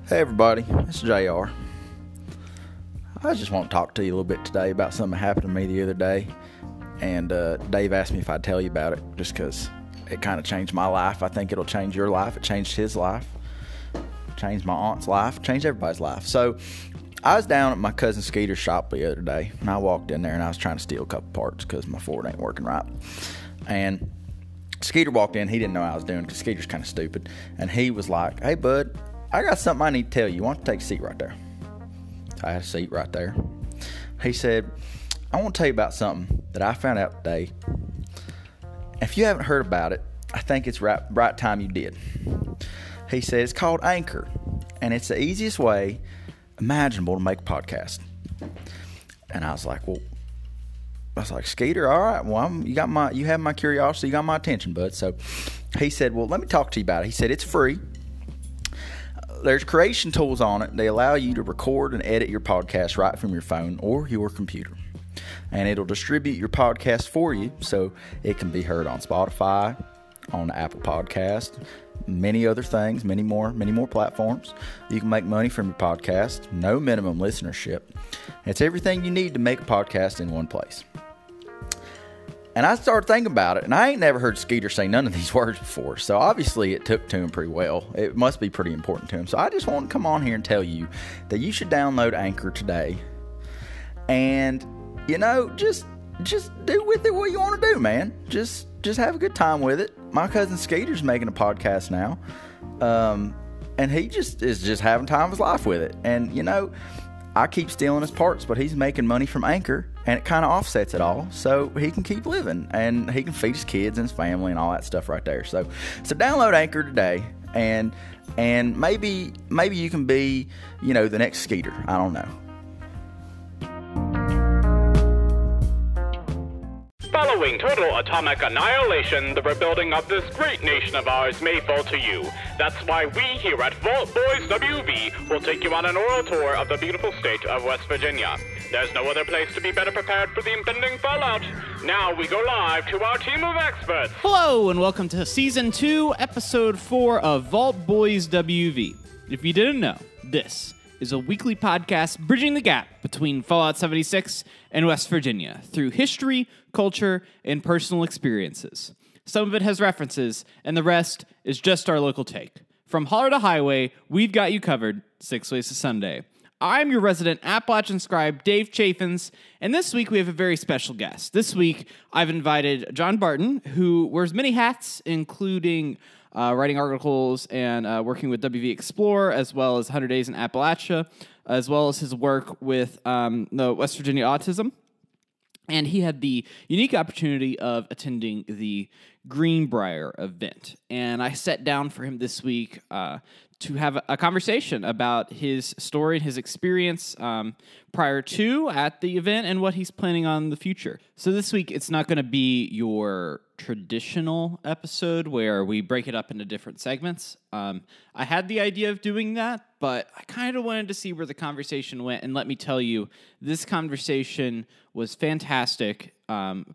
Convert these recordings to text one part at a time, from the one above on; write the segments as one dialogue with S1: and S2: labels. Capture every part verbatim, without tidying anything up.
S1: Hey everybody, it's J R. I just want to talk to you a little bit today about something that happened to me the other day. And uh, Dave asked me if I'd tell you about it just because it kind of changed my life. I think it'll change your life. It changed his life. Changed my aunt's life. Changed everybody's life. So I was down at my cousin Skeeter's shop the other day. And I walked in there and I was trying to steal a couple parts because my Ford ain't working right. And Skeeter walked in. He didn't know what I was doing because Skeeter's kind of stupid. And he was like, "Hey, bud, I got something I need to tell you. Why don't you take a seat right there?" I had a seat right there. He said, "I want to tell you about something that I found out today. If you haven't heard about it, I think it's right, right time you did." He said, "It's called Anchor, and it's the easiest way imaginable to make a podcast." And I was like, well, I was like, "Skeeter, all right, well, I'm, you got my, you have my curiosity, you got my attention, bud." So he said, "Well, let me talk to you about it." He said, "It's free. There's creation tools on it. They allow you to record and edit your podcast right from your phone or your computer. And it'll distribute your podcast for you so it can be heard on Spotify, on Apple Podcast, many other things, many more, many more platforms. You can make money from your podcast, no minimum listenership. It's everything you need to make a podcast in one place." And I started thinking about it, and I ain't never heard Skeeter say none of these words before, so obviously it took to him pretty well. It must be pretty important to him. So I just want to come on here and tell you that you should download Anchor today. And, you know, just just do with it what you want to do, man. Just just have a good time with it. My cousin Skeeter's making a podcast now, um, and he just is just having time of his life with it. And, you know, I keep stealing his parts, but he's making money from Anchor, and it kind of offsets it all, so he can keep living, and he can feed his kids and his family and all that stuff right there. So, so download Anchor today, and and maybe maybe you can be, you know, the next Skeeter. I don't know.
S2: Following total atomic annihilation, the rebuilding of this great nation of ours may fall to you. That's why we here at Vault Boys W V will take you on an oral tour of the beautiful state of West Virginia. There's no other place to be better prepared for the impending fallout. Now we go live to our team of experts.
S3: Hello, and welcome to Season two, Episode four of Vault Boys W V. If you didn't know, this is a weekly podcast bridging the gap between Fallout seventy-six and West Virginia through history, culture, and personal experiences. Some of it has references, and the rest is just our local take. From holler to highway, we've got you covered six ways to Sunday. I'm your resident Appalachian scribe, Dave Chaffins, and this week we have a very special guest. This week, I've invited John Barton, who wears many hats, including uh, writing articles and uh, working with W V Explorer, as well as one hundred Days in Appalachia, as well as his work with um, the West Virginia Autism. And he had the unique opportunity of attending the Greenbrier event. And I sat down for him this week uh, to have a conversation about his story and his experience um, prior to, at the event, and what he's planning on in the future. So this week, it's not going to be your traditional episode where we break it up into different segments. Um, I had the idea of doing that, but I kind of wanted to see where the conversation went. And let me tell you, this conversation was fantastic. Um,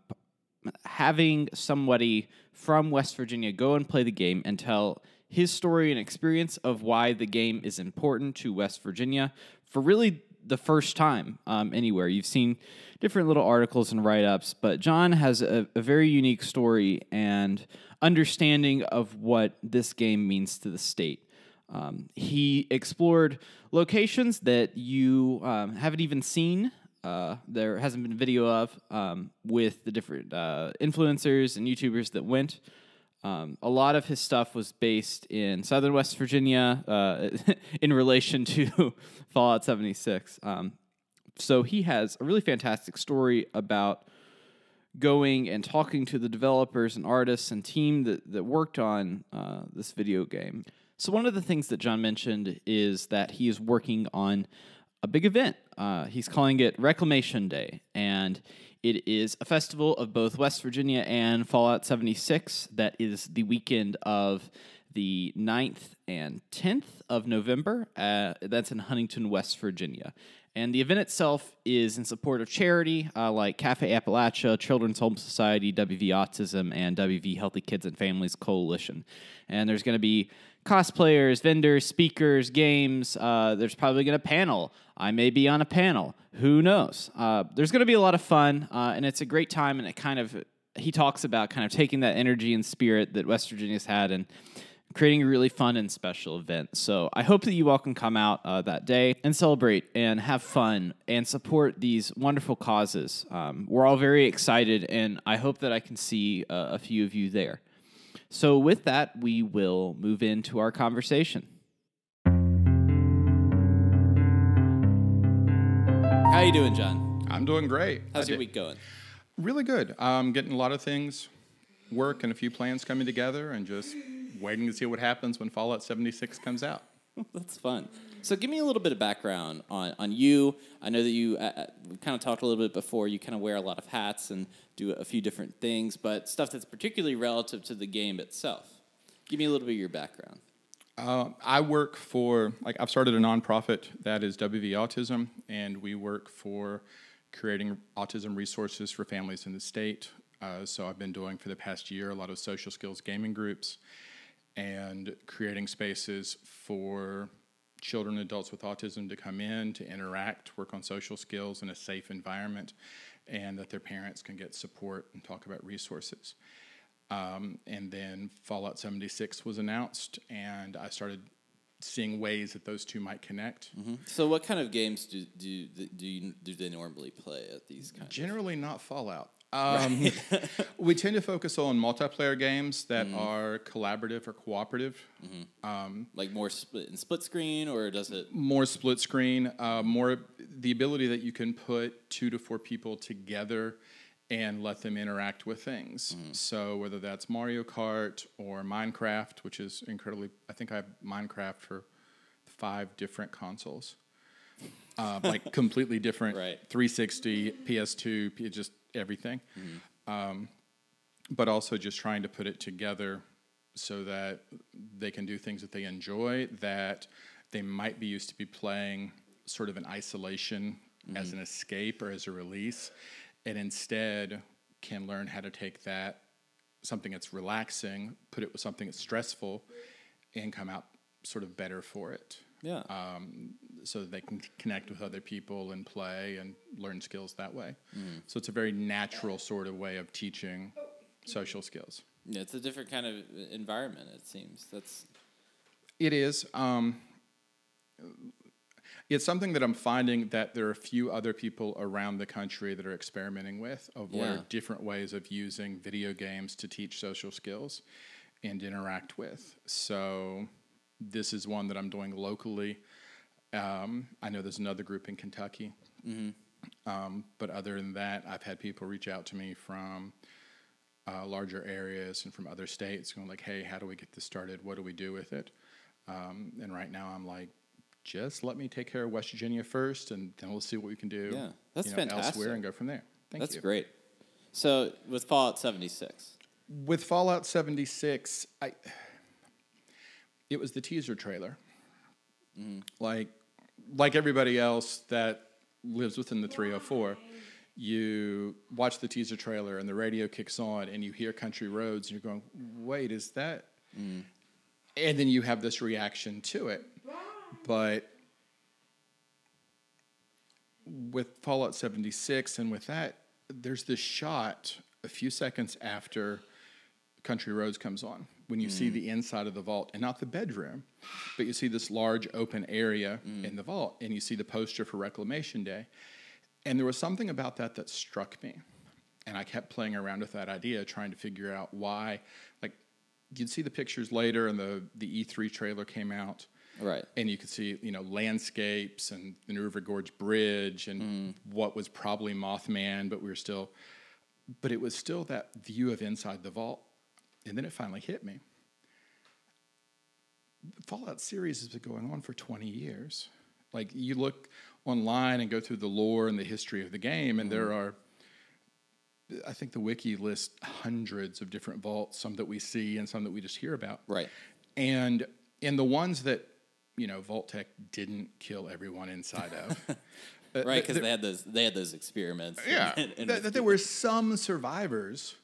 S3: having somebody from West Virginia go and play the game and tell his story and experience of why the game is important to West Virginia for really the first time um, anywhere. You've seen different little articles and write-ups, but John has a, a very unique story and understanding of what this game means to the state. Um, he explored locations that you um, haven't even seen. Uh, there hasn't been video of um, with the different uh, influencers and YouTubers that went. Um, a lot of his stuff was based in southern West Virginia uh, in relation to Fallout seventy-six. Um, so he has a really fantastic story about going and talking to the developers and artists and team that, that worked on uh, this video game. So one of the things that John mentioned is that he is working on a big event. Uh, he's calling it Reclamation Day, and it is a festival of both West Virginia and Fallout seventy-six that is the weekend of the ninth and tenth of November. Uh, that's in Huntington, West Virginia. And the event itself is in support of charity uh, like Cafe Appalachia, Children's Home Society, W V Autism, and W V Healthy Kids and Families Coalition. And there's going to be cosplayers, vendors, speakers, games. Uh, there's probably going to panel. I may be on a panel. Who knows? Uh, there's going to be a lot of fun, uh, and it's a great time. And it kind of, he talks about kind of taking that energy and spirit that West Virginia's had and creating a really fun and special event. So I hope that you all can come out uh, that day and celebrate and have fun and support these wonderful causes. Um, we're all very excited, and I hope that I can see uh, a few of you there. So with that, we will move into our conversation. How you doing, John?
S4: I'm doing great.
S3: How's
S4: I
S3: your
S4: did-
S3: week going?
S4: Really good. Um, getting a lot of things, work, and a few plans coming together, and just waiting to see what happens when Fallout seventy-six comes out.
S3: That's fun. So give me a little bit of background on, on you. I know that you, uh, we kind of talked a little bit before, you kind of wear a lot of hats and do a few different things, but stuff that's particularly relative to the game itself. Give me a little bit of your background.
S4: Uh, I work for, like, I've started a nonprofit that is W V Autism, and we work for creating autism resources for families in the state. Uh, so I've been doing for the past year a lot of social skills gaming groups and creating spaces for children and adults with autism to come in, to interact, work on social skills in a safe environment, and that their parents can get support and talk about resources. Um, and then Fallout seventy-six was announced, and I started seeing ways that those two might connect.
S3: Mm-hmm. So what kind of games do do do, you, do they normally play at these kinds?
S4: Generally not Fallout. Um, right. We tend to focus on multiplayer games that mm-hmm. are collaborative or cooperative.
S3: Mm-hmm. Um, like more split in split screen, or does it?
S4: More split screen, uh, more the ability that you can put two to four people together and let them interact with things. Mm-hmm. So whether that's Mario Kart or Minecraft, which is incredibly, I think I have Minecraft for five different consoles. Uh, like completely different,
S3: right.
S4: three sixty, P S two, just everything. Mm-hmm. Um, but also just trying to put it together so that they can do things that they enjoy, that they might be used to be playing sort of in isolation mm-hmm. as an escape or as a release, and instead can learn how to take that, something that's relaxing, put it with something that's stressful, and come out sort of better for it.
S3: Yeah.
S4: Um, so that they can connect with other people and play and learn skills that way. Mm. So it's a very natural sort of way of teaching social skills.
S3: Yeah, it's a different kind of environment, it seems. That's.
S4: It is. Um, it's something that I'm finding that there are a few other people around the country that are experimenting with, of what
S3: Yeah.
S4: are different ways of using video games to teach social skills and interact with. So this is one that I'm doing locally. Um, I know there's another group in Kentucky. Mm-hmm. Um, but other than that, I've had people reach out to me from uh, larger areas and from other states going like, hey, how do we get this started? What do we do with it? Um, and right now I'm like, just let me take care of West Virginia first, and then we'll see what we can do
S3: yeah, that's
S4: you know,
S3: fantastic.
S4: elsewhere and go from there. Thank
S3: that's
S4: you.
S3: That's great. So with Fallout seventy-six.
S4: With Fallout seventy-six, I... it was the teaser trailer. Mm. Like, like everybody else that lives within the three oh four, you watch the teaser trailer and the radio kicks on and you hear Country Roads and you're going, wait, is that? Mm. And then you have this reaction to it. But with Fallout seventy-six and with that, there's this shot a few seconds after Country Roads comes on, when you mm. see the inside of the vault, and not the bedroom, but you see this large open area mm. in the vault, and you see the poster for Reclamation Day. And there was something about that that struck me. And I kept playing around with that idea, trying to figure out why. Like, you'd see the pictures later, and the, the E three trailer came out.
S3: Right.
S4: And you could see, you know, landscapes and the New River Gorge Bridge and mm. what was probably Mothman, but we were still... But it was still that view of inside the vault. And then it finally hit me. The Fallout series has been going on for twenty years. Like, you look online and go through the lore and the history of the game, and mm-hmm. there are, I think the wiki lists hundreds of different vaults, some that we see and some that we just hear about.
S3: Right.
S4: And in the ones that, you know, Vault-Tec didn't kill everyone inside of, Uh,
S5: right, because
S4: th-
S5: they had those they had those experiments.
S4: Yeah,
S5: and- and
S4: that, that there were some survivors.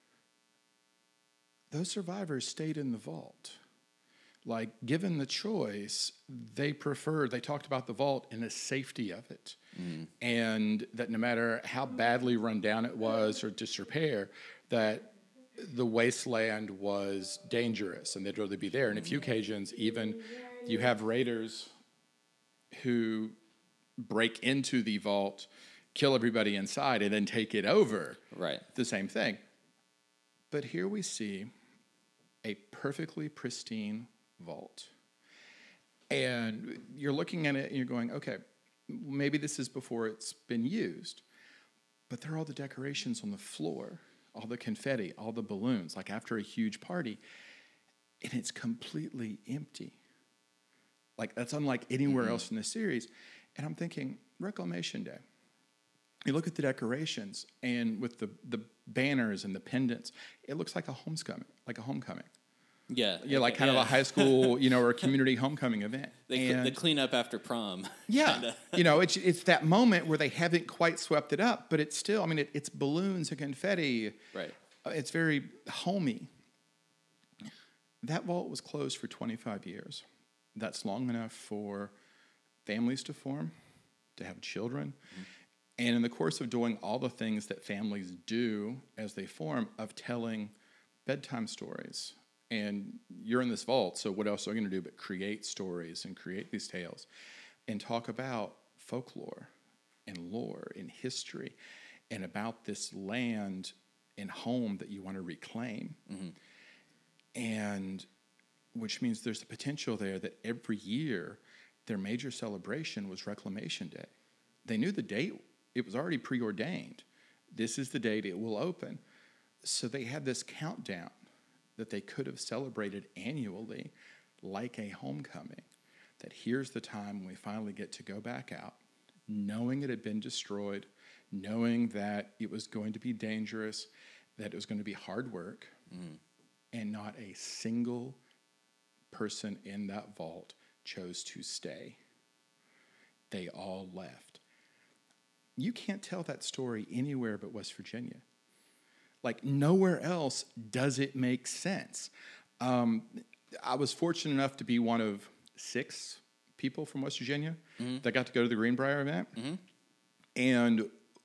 S4: Those survivors stayed in the vault. Like, given the choice, they preferred, they talked about the vault and the safety of it. Mm. And that no matter how badly run down it was or disrepair, that the wasteland was dangerous and they'd rather be there. And a few occasions, even you have raiders who break into the vault, kill everybody inside, and then take it over.
S5: Right.
S4: The same thing. But here we see a perfectly pristine vault. And you're looking at it and you're going, okay, maybe this is before it's been used. But there are all the decorations on the floor, all the confetti, all the balloons, like after a huge party. And it's completely empty. Like, that's unlike anywhere mm-hmm. else in the series. And I'm thinking, Reclamation Day. You look at the decorations, and with the, the banners and the pendants, it looks like a homecoming, like a homecoming.
S5: Yeah.
S4: Yeah, like kind
S5: yeah.
S4: of a high school, you know, or a community homecoming event.
S5: They, cl- they clean up after prom.
S4: Yeah. You know, it's it's that moment where they haven't quite swept it up, but it's still, I mean, it, it's balloons and confetti.
S5: Right.
S4: Uh, it's very homey. That vault was closed for twenty-five years. That's long enough for families to form, to have children. Mm-hmm. And in the course of doing all the things that families do as they form, of telling bedtime stories. And you're in this vault, so what else are you going to do but create stories and create these tales and talk about folklore and lore and history and about this land and home that you want to reclaim. Mm-hmm. And which means there's the potential there that every year their major celebration was Reclamation Day. They knew the date. It was already preordained. This is the date it will open. So they had this countdown that they could have celebrated annually like a homecoming, that here's the time when we finally get to go back out, knowing it had been destroyed, knowing that it was going to be dangerous, that it was going to be hard work, mm. and not a single person in that vault chose to stay. They all left. You can't tell that story anywhere but West Virginia. Like, nowhere else does it make sense. Um, I was fortunate enough to be one of six people from West Virginia mm-hmm. that got to go to the Greenbrier event. Mm-hmm. And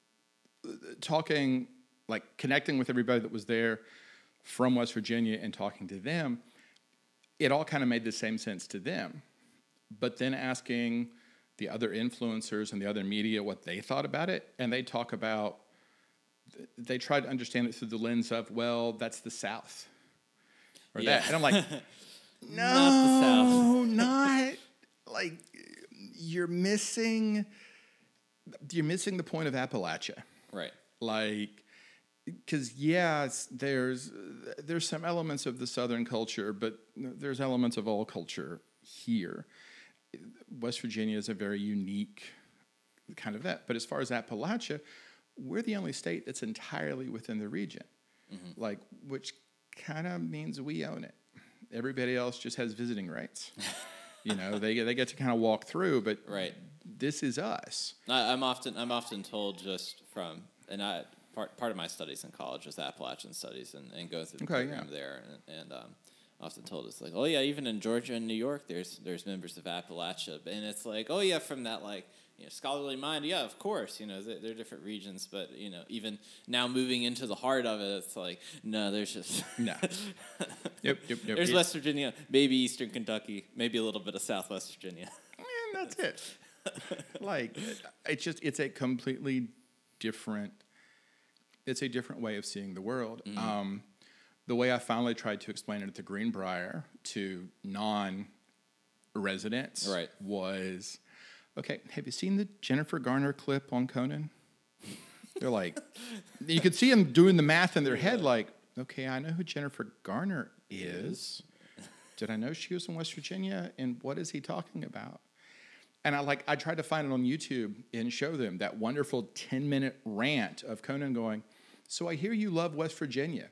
S4: talking, like, connecting with everybody that was there from West Virginia and talking to them, it all kind of made the same sense to them. But then asking the other influencers and the other media what they thought about it, and they talk about, they tried to understand it through the lens of, well, that's the South. Or yeah. that. And I'm like, no,
S5: not the South.
S4: not, like, you're missing, you're missing the point of Appalachia.
S5: Right.
S4: Like, because, yes, there's, there's some elements of the Southern culture, but there's elements of all culture here. West Virginia is a very unique kind of that. But as far as Appalachia, we're the only state that's entirely within the region, mm-hmm. like, which kind of means we own it. Everybody else just has visiting rights. You know, they they get to kind of walk through, but
S5: right.
S4: this is us.
S5: I, I'm often I'm often told just from and I part part of my studies in college was Appalachian studies and, and go through the
S4: okay,
S5: program
S4: yeah.
S5: there and, and um, often told it's like, oh yeah, even in Georgia and New York, there's there's members of Appalachia, and it's like, oh yeah, from that like. You know, scholarly mind, yeah, of course. You know, they're different regions, but you know, even now moving into the heart of it, it's like, no, there's just
S4: no. Yep, yep, yep.
S5: There's
S4: yep.
S5: West Virginia, maybe Eastern Kentucky, maybe a little bit of Southwest Virginia,
S4: and that's it. Like, it's just it's a completely different. It's a different way of seeing the world. Mm-hmm. Um, the way I finally tried to explain it at the Greenbrier to non-residents
S5: right.
S4: was. Okay, have you seen the Jennifer Garner clip on Conan? They're like, you could see them doing the math in their head like, okay, I know who Jennifer Garner is. Did I know she was from West Virginia? And what is he talking about? And I like, I tried to find it on YouTube and show them that wonderful ten-minute rant of Conan going, so I hear you love West Virginia.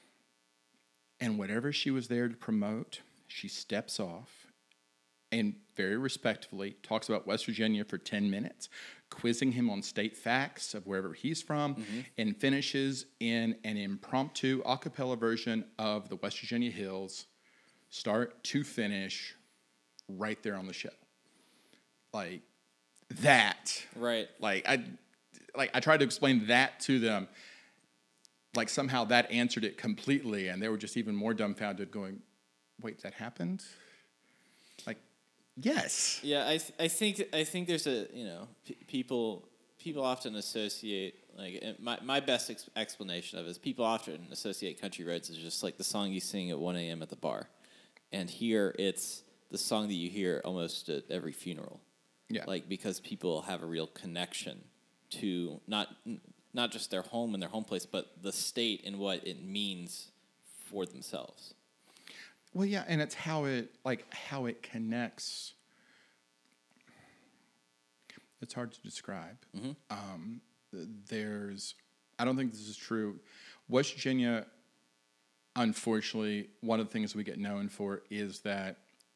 S4: And whatever she was there to promote, she steps off and very respectfully talks about West Virginia for ten minutes, quizzing him on state facts of wherever he's from, mm-hmm. and finishes in an impromptu a cappella version of the West Virginia Hills, start to finish, right there on the show. Like that.
S5: Right.
S4: Like I like I tried to explain that to them. Like somehow that answered it completely, and they were just even more dumbfounded going, wait, that happened? Like, yes.
S5: Yeah, I th- I think I think there's a, you know, p- people people often associate, like, my my best ex- explanation of it is people often associate Country Roads as just like the song you sing at one a.m. at the bar. And here it's the song that you hear almost at every funeral.
S4: Yeah.
S5: Like, because people have a real connection to not not just their home and their home place, but the state and what it means for themselves.
S4: Well, yeah, and it's how it like how it connects. It's hard to describe. Mm-hmm. Um, there's, I don't think this is true. West Virginia, unfortunately, one of the things we get known for is that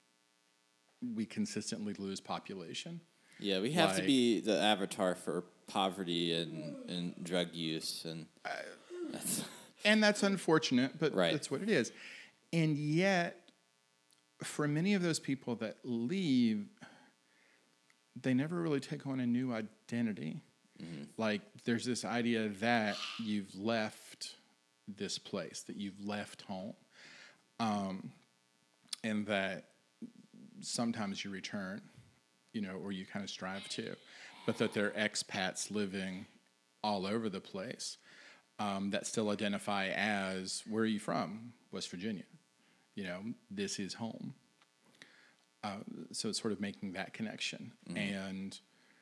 S4: we consistently lose population.
S5: Yeah, we have
S4: like,
S5: to be the avatar for poverty and, and drug use, and uh, that's
S4: and that's unfortunate, but
S5: right.
S4: that's what it is. And yet, for many of those people that leave, they never really take on a new identity. Mm-hmm. Like, there's this idea that you've left this place, that you've left home, um, and that sometimes you return, you know, or you kind of strive to, but that they're expats living all over the place um, that still identify as, where are you from? West Virginia. You know, this is home. Uh, so it's sort of making that connection. Mm-hmm. And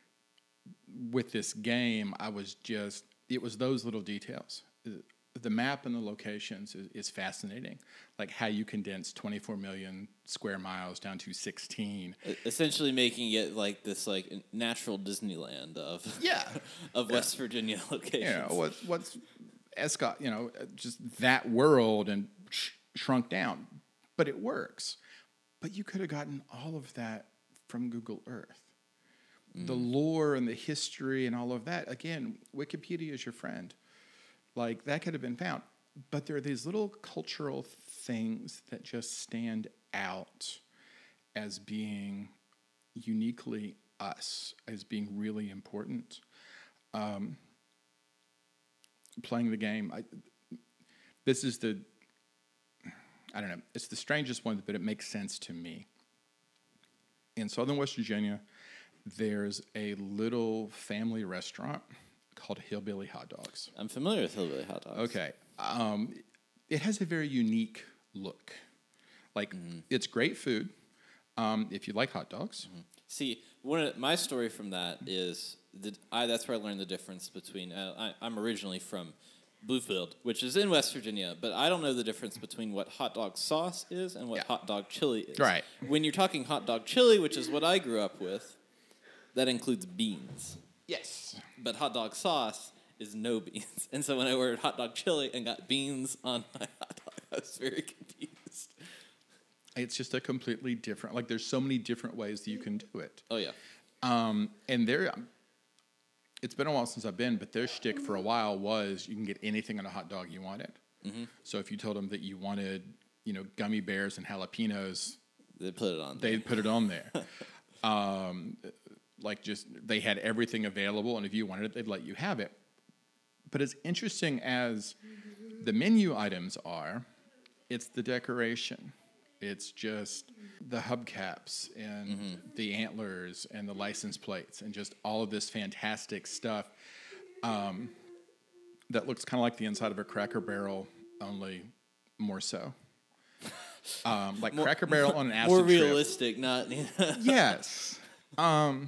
S4: with this game, I was just, it was those little details. The map and the locations is, is fascinating. Like how you condense twenty-four million square miles down to sixteen.
S5: Essentially making it like this like natural Disneyland of
S4: yeah.
S5: of West yeah. Virginia locations.
S4: You know, what, what's Escott, you know, just that world and sh- shrunk down. But it works. But you could have gotten all of that from Google Earth. Mm. The lore and the history and all of that. Again, Wikipedia is your friend. Like, that could have been found. But there are these little cultural things that just stand out as being uniquely us, as being really important. Um, playing the game, I, this is the, I don't know, it's the strangest one, but it makes sense to me. In southern West Virginia, there's a little family restaurant called Hillbilly Hot Dogs.
S5: I'm familiar with Hillbilly Hot Dogs.
S4: Okay. Um, it has a very unique look. Like, mm-hmm. it's great food um, if you like hot dogs.
S5: Mm-hmm. See, one of my story from that is, that I that's where I learned the difference between, uh, I, I'm originally from Bluefield, which is in West Virginia, but I don't know the difference between what hot dog sauce is and what yeah. hot dog chili is.
S4: Right.
S5: When you're talking hot dog chili, which is what I grew up with, that includes beans.
S4: Yes.
S5: But hot dog sauce is no beans. And so when I ordered hot dog chili and got beans on my hot dog, I was very confused.
S4: It's just a completely different, like there's so many different ways that you can do it.
S5: Oh, yeah.
S4: Um, and there, it's been a while since I've been, but their shtick for a while was you can get anything on a hot dog you wanted. Mm-hmm. So if you told them that you wanted, you know, gummy bears and jalapenos,
S5: they put it on
S4: they
S5: there.
S4: put it on there. um, like just, they had everything available, and if you wanted it, they'd let you have it. But as interesting as the menu items are, it's the decoration. It's just the hubcaps and mm-hmm. the antlers and the license plates and just all of this fantastic stuff um, that looks kind of like the inside of a Cracker Barrel, only more so. Um, like more, Cracker Barrel on an acid
S5: more
S4: trip.
S5: More realistic, not...
S4: Yes. Um,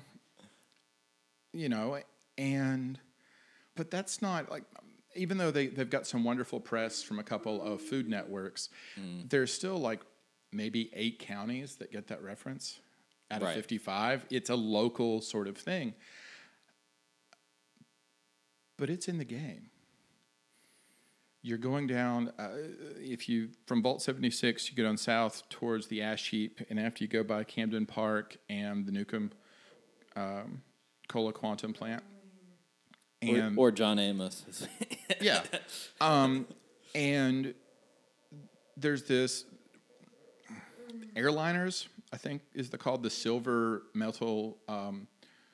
S4: you know, and... But that's not, like... Even though they, they've got some wonderful press from a couple of food networks, mm. there's still, like, maybe eight counties that get that reference out of right. fifty-five. It's a local sort of thing. But it's in the game. You're going down, uh, if you, from Vault seventy-six, you go down south towards the ash heap, and after you go by Camden Park and the Newcomb um, Cola Quantum plant.
S5: Or,
S4: And
S5: or John Amos.
S4: yeah. Um, and there's this airliners, I think is the called the silver metal um,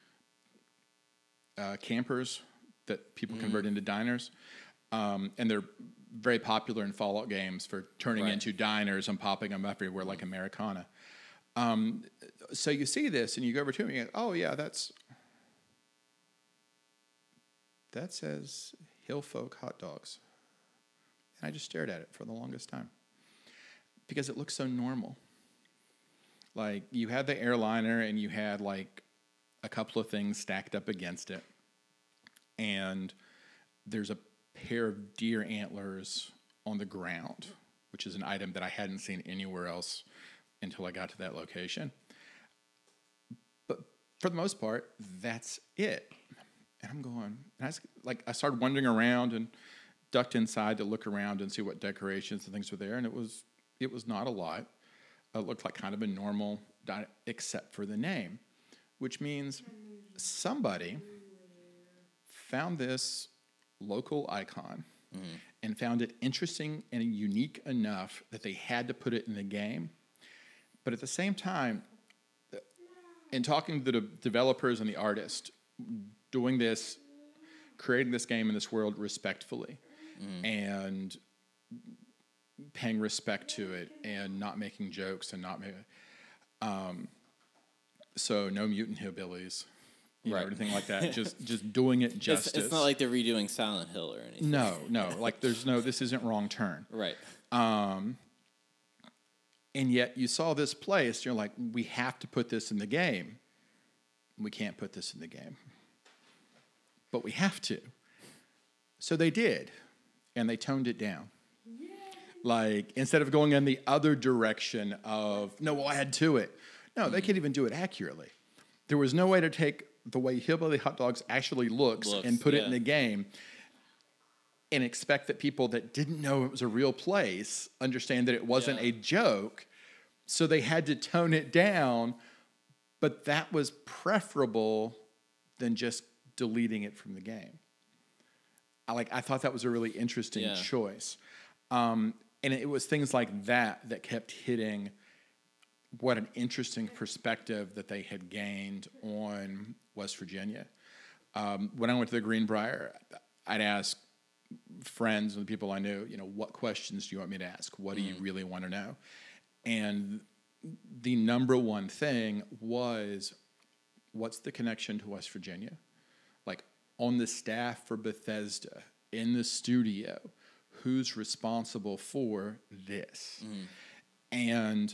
S4: uh, campers that people mm. convert into diners. Um, and they're very popular in Fallout games for turning
S5: right.
S4: into diners and popping them everywhere like Americana. Um, so you see this and you go over to them and you go, oh yeah, that's, that says Hill Folk hot dogs. And I just stared at it for the longest time because it looks so normal. Like you had the airliner and you had like a couple of things stacked up against it. And there's a pair of deer antlers on the ground, which is an item that I hadn't seen anywhere else until I got to that location. But for the most part, that's it. And I'm going, and I was, like I started wandering around and ducked inside to look around and see what decorations and things were there, and it was it was not a lot. It looked like kind of a normal diet, except for the name, which means somebody found this local icon mm. and found it interesting and unique enough that they had to put it in the game. But at the same time, in talking to the developers and the artist, doing this, creating this game in this world respectfully mm. and paying respect to it and not making jokes and not making... Um, so no mutant hillbillies. You right. know, anything like that. Just just doing it justice.
S5: It's, it's not like they're redoing Silent Hill or anything.
S4: No, no. Like there's no, this isn't Wrong Turn.
S5: Right.
S4: Um, and yet you saw this place, you're like, we have to put this in the game. We can't put this in the game. But we have to. So they did. And they toned it down. Yay. Like, instead of going in the other direction of, no, we'll add to it. No, mm-hmm. they can't even do it accurately. There was no way to take the way Hillbilly Hot Dogs actually looks, looks and put yeah. it in the game and expect that people that didn't know it was a real place understand that it wasn't yeah. a joke. So they had to tone it down, but that was preferable than just deleting it from the game. I like I thought that was a really interesting yeah. choice. Um, and it was things like that that kept hitting what an interesting perspective that they had gained on West Virginia. Um, when I went to the Greenbrier, I'd ask friends and the people I knew, you know, what questions do you want me to ask? What do mm. you really want to know? And the number one thing was, what's the connection to West Virginia? Like, on the staff for Bethesda, in the studio, who's responsible for this? Mm. And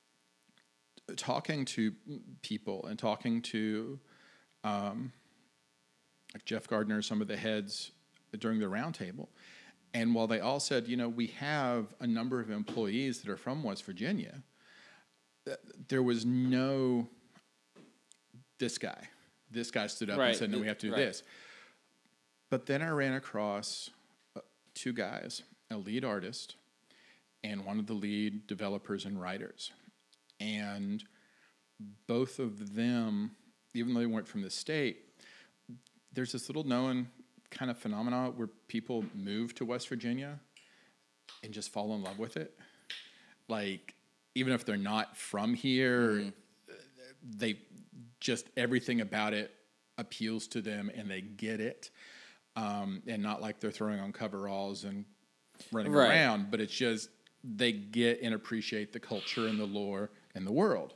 S4: talking to people and talking to um, like Jeff Gardner, some of the heads during the roundtable, and while they all said, you know, we have a number of employees that are from West Virginia, there was no, this guy. This guy stood up right. and said, no, we have to do right. this. But then I ran across uh, two guys, a lead artist and one of the lead developers and writers. And both of them, even though they weren't from the state, there's this little known kind of phenomenon where people move to West Virginia and just fall in love with it. Like, even if they're not from here, mm-hmm. they just, everything about it appeals to them and they get it. Um, and not like they're throwing on coveralls and running right. around, but it's just they get and appreciate the culture and the lore and the world.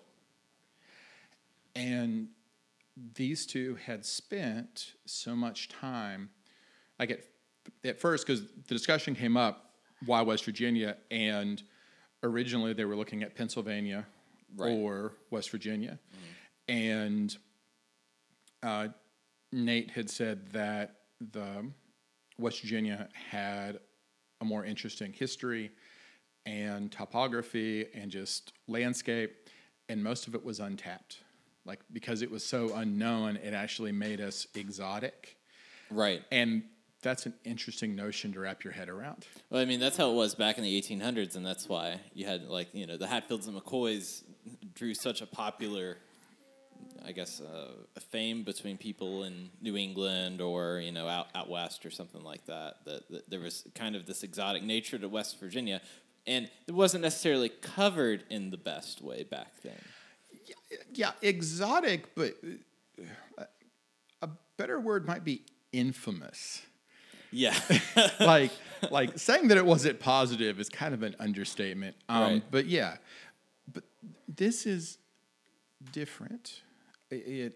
S4: And these two had spent so much time, like at, at first, because the discussion came up, why West Virginia? And originally they were looking at Pennsylvania right. or West Virginia. Mm-hmm. And uh, Nate had said that the West Virginia had a more interesting history and topography and just landscape, and most of it was untapped. Like, because it was so unknown, it actually made us exotic.
S5: Right.
S4: And that's an interesting notion to wrap your head around.
S5: Well, I mean, that's how it was back in the eighteen hundreds, and that's why you had, like, you know, the Hatfields and McCoys drew such a popular I guess, uh, a fame between people in New England or, you know, out, out west or something like that, that, that there was kind of this exotic nature to West Virginia, and it wasn't necessarily covered in the best way back then.
S4: Yeah, yeah exotic, but uh, a better word might be infamous.
S5: Yeah.
S4: like, like saying that it wasn't positive is kind of an understatement. Um,
S5: Right.
S4: But yeah, but this is different. It, it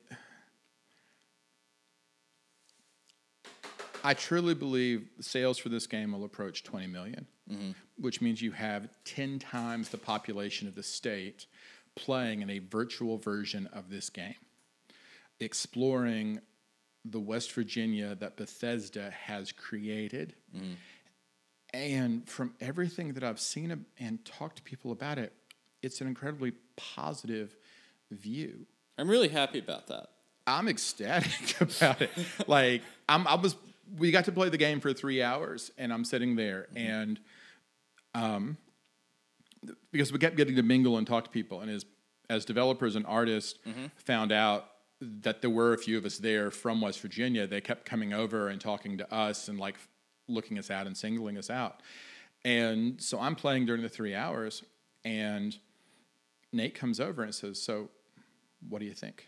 S4: I truly believe sales for this game will approach twenty million, mm-hmm. which means you have ten times the population of the state playing in a virtual version of this game, exploring the West Virginia that Bethesda has created. Mm-hmm. And from everything that I've seen and talked to people about it, it's an incredibly positive view.
S5: I'm really happy about that.
S4: I'm ecstatic about it. Like, I'm, I was, we got to play the game for three hours, and I'm sitting there, mm-hmm. and um, because we kept getting to mingle and talk to people, and as as developers and artists mm-hmm. found out that there were a few of us there from West Virginia, they kept coming over and talking to us and like looking us out and singling us out. And so I'm playing during the three hours, and Nate comes over and says, "So, what do you think?"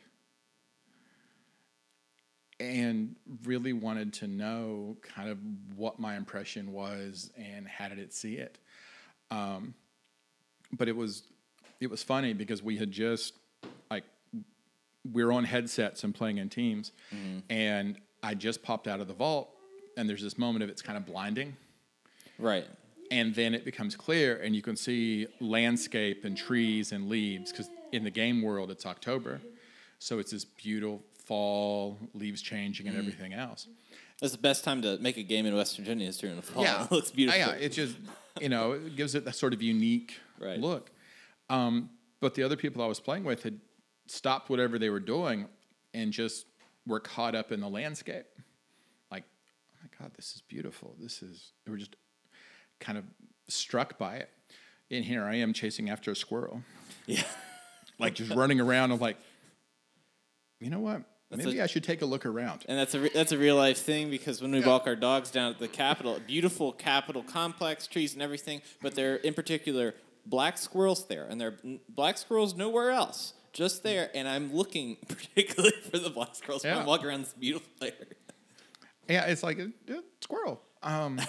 S4: And really wanted to know kind of what my impression was and how did it see it. Um, but it was it was funny because we had just like we were on headsets and playing in teams, mm-hmm. and I just popped out of the vault, and there's this moment of it's kind of blinding,
S5: right?
S4: And then it becomes clear, and you can see landscape and trees and leaves because in the game world it's October, so it's this beautiful fall, leaves changing, and mm. everything else.
S5: That's the best time to make a game in West Virginia is during the fall.
S4: Yeah,
S5: it looks beautiful.
S4: Yeah, it just you know it gives it that sort of unique
S5: right.
S4: look. Um, but the other people I was playing with had stopped whatever they were doing and just were caught up in the landscape. Like, oh my God, this is beautiful. This is. They were just kind of struck by it. And here I am chasing after a squirrel.
S5: Yeah,
S4: like just running around. I'm like, you know what?
S5: That's
S4: Maybe
S5: a,
S4: I should take a look around.
S5: And that's a re- that's a real life thing because when we
S4: yeah.
S5: walk our dogs down at the Capitol, beautiful Capitol complex, trees and everything, but there are in particular black squirrels there, and there are black squirrels nowhere else, just there. And I'm looking particularly for the black squirrels when
S4: yeah.
S5: I'm walking around this beautiful area.
S4: Yeah, it's like a, a squirrel. Um,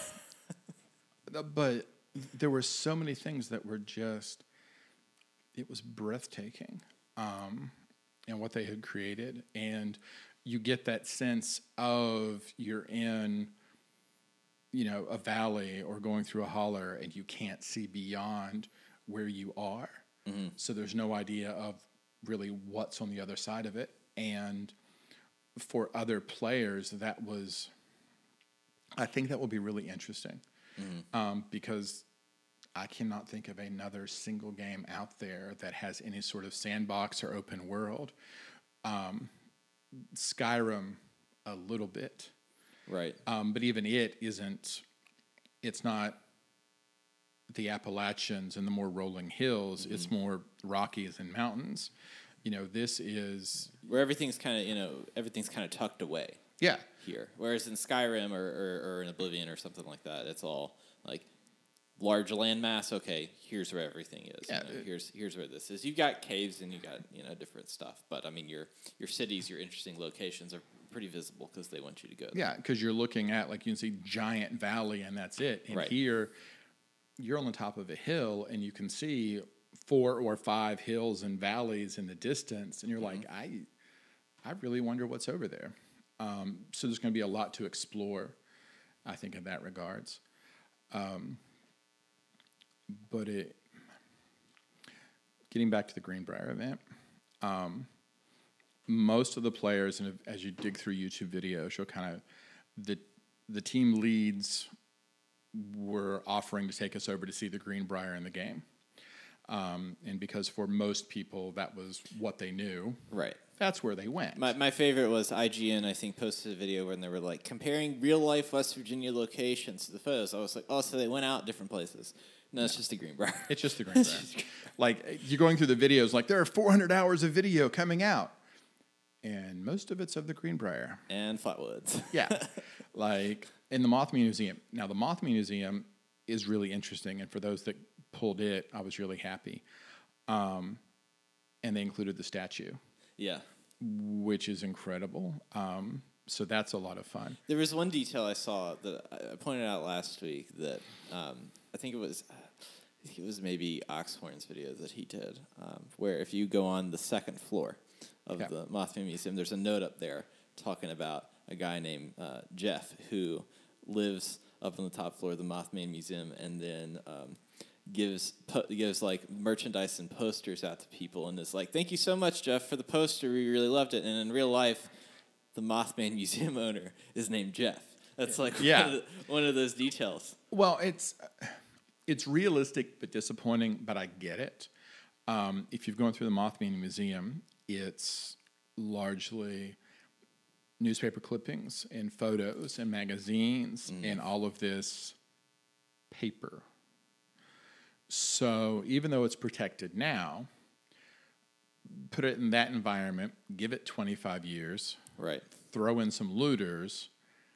S4: but there were so many things that were just, it was breathtaking. Um, and what they had created, and you get that sense of you're in, you know, a valley or going through a holler, and you can't see beyond where you are. Mm-hmm. So there's no idea of really what's on the other side of it. And for other players, that was, I think that will be really interesting, mm-hmm. um, because I cannot think of another single game out there that has any sort of sandbox or open world. Um, Skyrim, a little bit.
S5: Right.
S4: Um, but even it isn't, it's not the Appalachians and the more rolling hills. Mm-hmm. It's more Rockies and mountains. You know, this is...
S5: Where everything's kind of, you know, everything's kind of tucked away.
S4: Yeah.
S5: Here. Whereas in Skyrim or, or, or in Oblivion or something like that, it's all like... large landmass. Okay, here's where everything is.
S4: Yeah,
S5: you know, here's here's where this is. You got caves and you got you know different stuff, but I mean your your cities, your interesting locations are pretty visible because they want you to go there.
S4: Yeah, because you're looking at like you can see giant valley and that's it. And
S5: right.
S4: here, you're on the top of a hill and you can see four or five hills and valleys in the distance, and you're mm-hmm. like, I, I really wonder what's over there. Um, so there's going to be a lot to explore, I think, in that regards. Um, But it, getting back to the Greenbrier event, um, most of the players, and as you dig through YouTube videos, you'll kind of, the the team leads were offering to take us over to see the Greenbrier in the game. Um, and because for most people, that was what they knew.
S5: Right.
S4: That's where they went.
S5: My my favorite was I G N, I think, posted a video when they were like comparing real life West Virginia locations to the photos. I was like, oh, so they went out different places. No, it's just the Greenbrier.
S4: It's just the Greenbrier. Like, you're going through the videos, like, there are four hundred hours of video coming out. and most of it's of the Greenbrier.
S5: And Flatwoods.
S4: Yeah. Like in the Mothman Museum. Now, the Mothman Museum is really interesting. And for those that pulled it, I was really happy. Um, and they included the statue.
S5: Yeah.
S4: Which is incredible. Um, so that's a lot of fun.
S5: There was one detail I saw that I pointed out last week that um, I think it was I think it was maybe Oxhorn's video that he did, um, where if you go on the second floor of
S4: Yeah.
S5: the Mothman Museum, there's a note up there talking about a guy named uh, Jeff who lives up on the top floor of the Mothman Museum and then um, gives po- gives like merchandise and posters out to people and is like, "Thank you so much, Jeff, for the poster. We really loved it." And in real life, the Mothman Museum owner is named Jeff. That's like
S4: Yeah.
S5: one, of the, one of those details.
S4: Well, it's it's realistic but disappointing, but I get it. Um, if you've gone through the Mothman Museum, it's largely newspaper clippings and photos and magazines mm. and all of this paper. So even though it's protected now, put it in that environment, give it twenty-five years,
S5: right?
S4: Throw in some looters,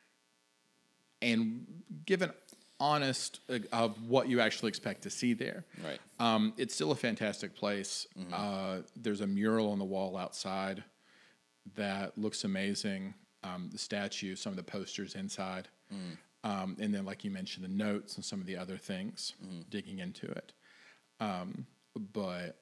S4: and give an honest uh, of what you actually expect to see there.
S5: Right.
S4: Um, it's still a fantastic place. Mm-hmm. Uh, there's a mural on the wall outside that looks amazing. Um, the statue, some of the posters inside. Mm. Um, and then, like you mentioned, the notes and some of the other things, mm-hmm. digging into it. Um, but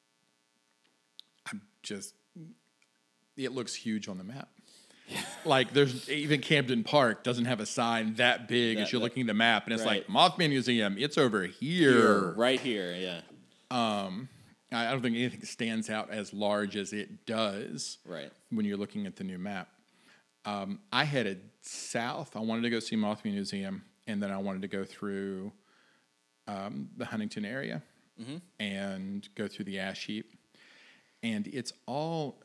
S4: I'm just, it looks huge on the map. Like, there's even Camden Park doesn't have a sign that big that, as you're that, looking at the map, and it's right. like, Mothman Museum, it's over here.
S5: here. Right here, yeah.
S4: Um, I don't think anything stands out as large as it does
S5: right.
S4: when you're looking at the new map. Um, I headed south. I wanted to go see Mothman Museum, and then I wanted to go through um, the Huntington area mm-hmm. and go through the ash heap. And it's all...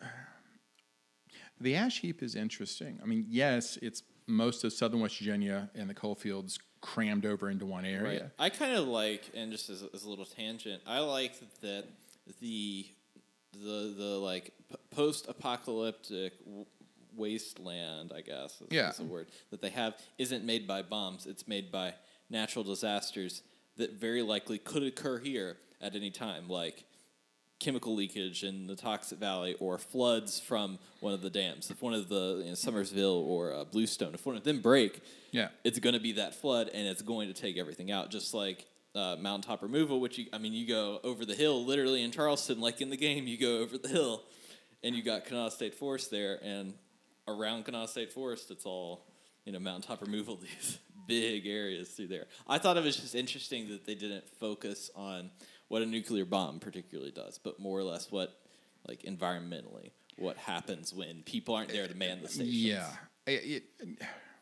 S4: The ash heap is interesting. I mean, yes, it's most of southern West Virginia and the coal fields crammed over into one area.
S5: Right. I kind of like, and just as, as a little tangent, I like that the the the like p- post-apocalyptic w- wasteland, I guess is,
S4: yeah.
S5: is the word that they have, isn't made by bombs. It's made by natural disasters that very likely could occur here at any time, like chemical leakage in the Toxic Valley or floods from one of the dams. If one of the, you know, Summersville or uh, Bluestone, if one of them break,
S4: yeah.
S5: it's going to be that flood and it's going to take everything out. Just like uh, mountaintop removal, which, you, I mean, you go over the hill, literally in Charleston, like in the game, you go over the hill and you got Kanawha State Forest there, and around Kanawha State Forest, it's all, you know, mountaintop removal, these big areas through there. I thought it was just interesting that they didn't focus on what a nuclear bomb particularly does, but more or less what, like, environmentally, what happens when people aren't there to man the stations.
S4: Yeah. It, it,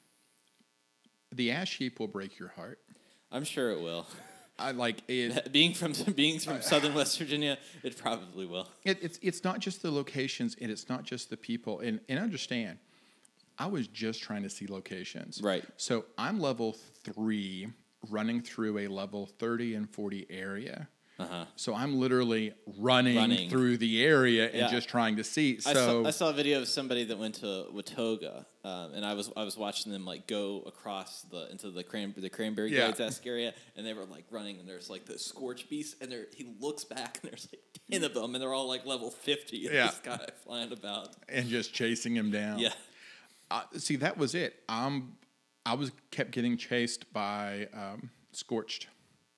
S4: the ash heap will break your heart.
S5: I'm sure it will.
S4: I like it.
S5: being from being from southern West Virginia, it probably will.
S4: It, it's it's not just the locations, and it's not just the people. And and understand, I was just trying to see locations.
S5: Right.
S4: So I'm level three, running through a level thirty and forty area. Uh-huh. So I'm literally running, running. through the area and yeah. just trying to see. So
S5: I saw, I saw a video of somebody that went to Watauga, um, and I was I was watching them like go across the into the cran- the cranberry
S4: yeah.
S5: glades area, and they were like running, and there's like the scorch beast, and there he looks back, and there's like ten of them, and they're all like level fifty.
S4: Yeah.
S5: This guy flying about
S4: and just chasing him down.
S5: Yeah.
S4: Uh, see, that was it. Um, I was kept getting chased by um, scorched,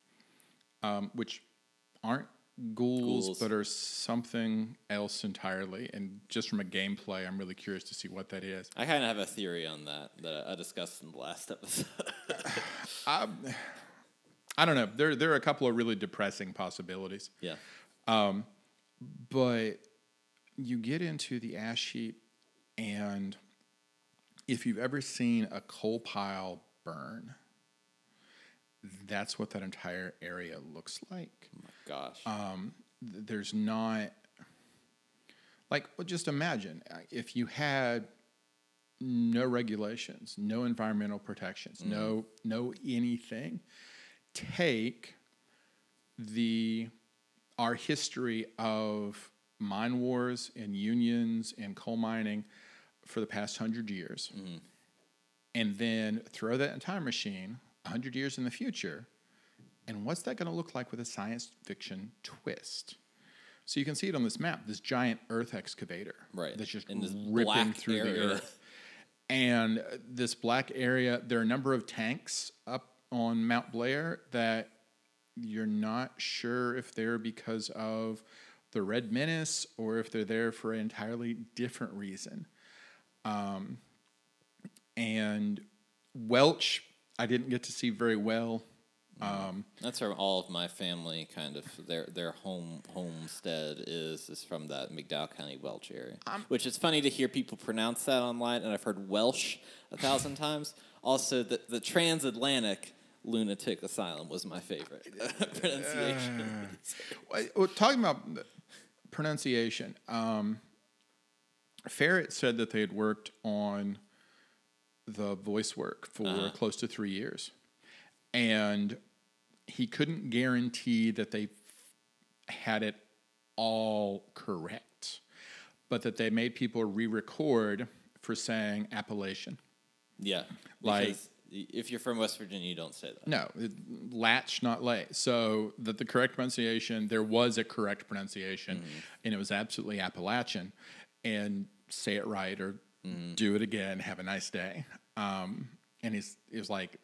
S4: um, which. Aren't ghouls, ghouls, but are something else entirely. And just from a gameplay, I'm really curious to see what that is.
S5: I kind of have a theory on that that I discussed in the last episode.
S4: I, I don't know. There, there are a couple of really depressing possibilities.
S5: Yeah.
S4: Um, but you get into the ash heap, and if you've ever seen a coal pile burn, that's what that entire area looks like.
S5: Oh my gosh.
S4: Um, th- there's not, like, well, just imagine if you had no regulations, no environmental protections, mm. no no anything. Take the our history of mine wars and unions and coal mining for the past hundred years, mm-hmm. and then throw that in a time machine a hundred years in the future, and what's that going to look like with a science fiction twist? So you can see it on this map, this giant Earth excavator,
S5: right?
S4: That's just
S5: in this
S4: ripping through
S5: area.
S4: the Earth, and this black area. There are a number of tanks up on Mount Blair that you're not sure if they're because of the Red Menace or if they're there for an entirely different reason. Um, and Welch, I didn't get to see very well. Um,
S5: That's where all of my family kind of their their home homestead is is from that McDowell County Welch area, um, which is funny to hear people pronounce that online, and I've heard Welsh a thousand times. Also, the the transatlantic lunatic asylum was my favorite pronunciation.
S4: Uh, well, talking about pronunciation, um, Ferret said that they had worked on the voice work for uh-huh. close to three years, and he couldn't guarantee that they had it all correct, but that they made people re-record for saying Appalachian.
S5: Yeah,
S4: like
S5: if you're from West Virginia, you don't say that.
S4: No, it, latch, not lay. So that the correct pronunciation, there was a correct pronunciation, mm-hmm. and it was absolutely Appalachian. And say it right or mm-hmm. do it again. Have a nice day. Um, and he's he was like,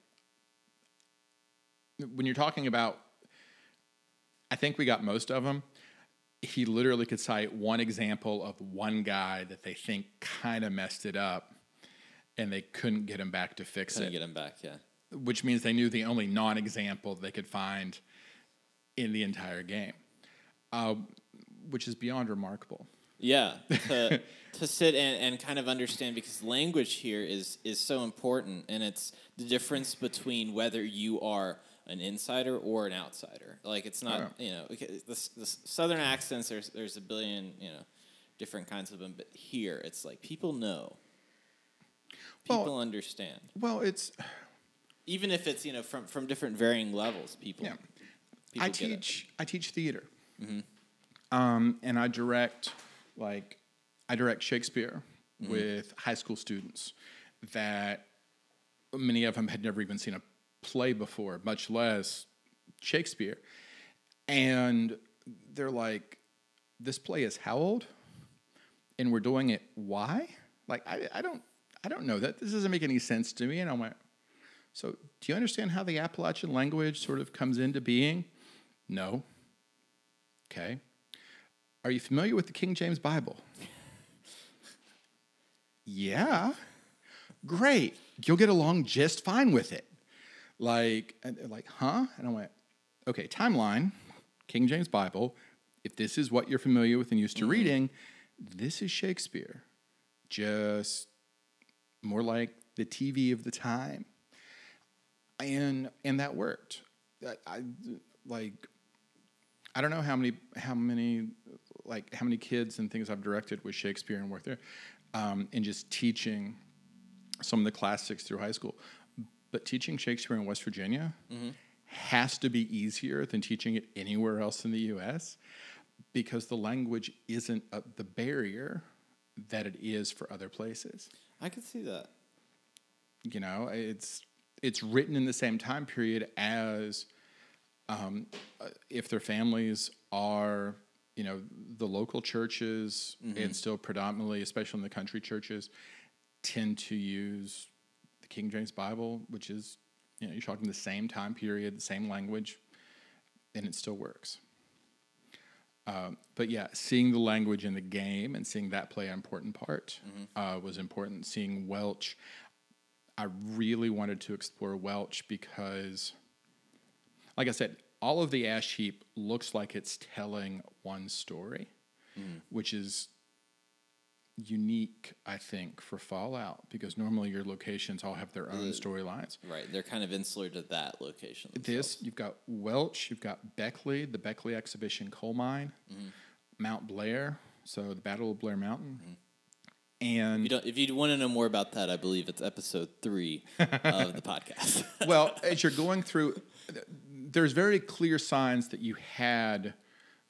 S4: when you're talking about, I think we got most of them. He literally could cite one example of one guy that they think kind of messed it up, and they couldn't get him back to fix
S5: couldn't
S4: it.
S5: get him back, yeah.
S4: Which means they knew the only non-example they could find in the entire game, uh, which is beyond remarkable.
S5: Yeah, to, to sit and, and kind of understand, because language here is is so important, and it's the difference between whether you are an insider or an outsider. Like, it's not, oh. you know, the, the Southern accents, there's there's a billion, you know, different kinds of them, but here it's like people know. People well, understand.
S4: Well, it's...
S5: Even if it's, you know, from, from different varying levels, people,
S4: yeah.
S5: people
S4: I
S5: get
S4: teach
S5: it.
S4: I teach theater.
S5: Mm-hmm.
S4: Um, and I direct, like, I direct Shakespeare
S5: mm-hmm.
S4: with high school students that many of them had never even seen a play before, much less Shakespeare. And they're like, this play is how old? And we're doing it why? Like, I, I don't I don't know that. This doesn't make any sense to me. And I went, so do you understand how the Appalachian language sort of comes into being? No. Okay. Are you familiar with the King James Bible? Yeah. Great. You'll get along just fine with it. Like, and like, huh? And I went, okay, timeline, King James Bible. If this is what you're familiar with and used to mm-hmm. reading, this is Shakespeare. Just more like the T V of the time. And and that worked. I, I like I don't know how many how many like how many kids and things I've directed with Shakespeare and worked there, um, and just teaching some of the classics through high school. But teaching Shakespeare in West Virginia mm-hmm. has to be easier than teaching it anywhere else in the U S because the language isn't a, the barrier that it is for other places.
S5: I could see that.
S4: You know, it's it's written in the same time period as um, uh, if their families are, you know, the local churches mm-hmm. and still predominantly, especially in the country churches, tend to use the King James Bible, which is, you know, you're talking the same time period, the same language, and it still works. Um, but yeah, seeing the language in the game and seeing that play an important part mm-hmm. uh, was important. Seeing Welch, I really wanted to explore Welch because, like I said, all of the ash heap looks like it's telling one story, mm. which is unique, I think, for Fallout, because normally your locations all have their own storylines.
S5: Right, they're kind of insular to that location themselves.
S4: This, you've got Welch, you've got Beckley, the Beckley Exhibition coal mine, mm-hmm. Mount Blair, so the Battle of Blair Mountain. Mm-hmm. And
S5: if you, don't, if you want to know more about that, I believe it's episode three of the podcast.
S4: Well, as you're going through, there's very clear signs that you had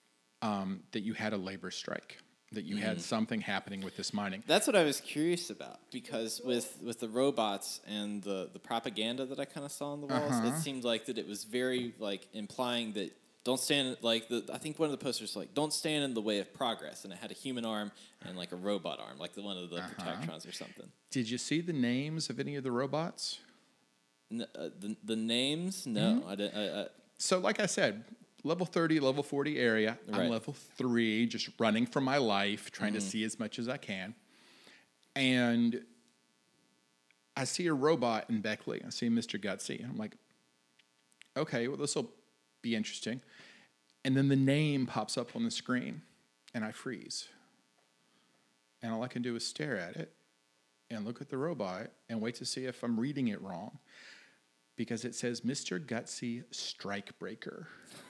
S4: um, that you had a labor strike, that you had something happening with this mining.
S5: That's what I was curious about, because with, with the robots and the, the propaganda that I kind of saw on the walls,
S4: Uh-huh.
S5: it seemed like that it was very like implying that don't stand like the I think one of the posters like don't stand in the way of progress, and it had a human arm and like a robot arm, like the one of the
S4: Uh-huh.
S5: Protectrons or something.
S4: Did you see the names of any of the robots?
S5: N- uh, the the names, no,
S4: Mm-hmm.
S5: I didn't. I, I,
S4: So, like I said, level thirty, level forty area. I'm
S5: Right.
S4: level three, just running for my life, trying to see as much as I can. And I see a robot in Beckley. I see Mister Gutsy. And I'm like, okay, well, this will be interesting. And then the name pops up on the screen, and I freeze. And all I can do is stare at it and look at the robot and wait to see if I'm reading it wrong, because it says Mister Gutsy Strikebreaker.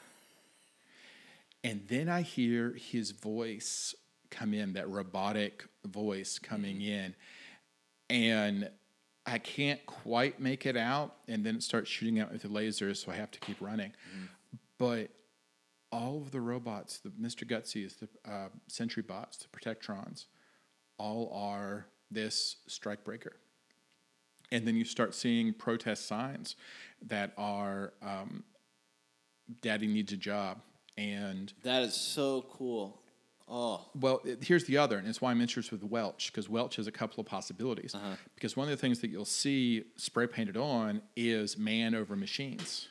S4: And then I hear his voice come in, that robotic voice coming in, and I can't quite make it out, and then it starts shooting out with the lasers, so I have to keep running. But all of the robots, the Mister Gutsy's, the uh, Sentry Bots, the Protectrons, all are this Strikebreaker. And then you start seeing protest signs that are um, Daddy needs a job. And,
S5: that is so cool. Oh,
S4: well, it, here's the other, and it's why I'm interested with Welch, because Welch has a couple of possibilities.
S5: Uh-huh.
S4: Because one of the things that you'll see spray painted on is man over machines.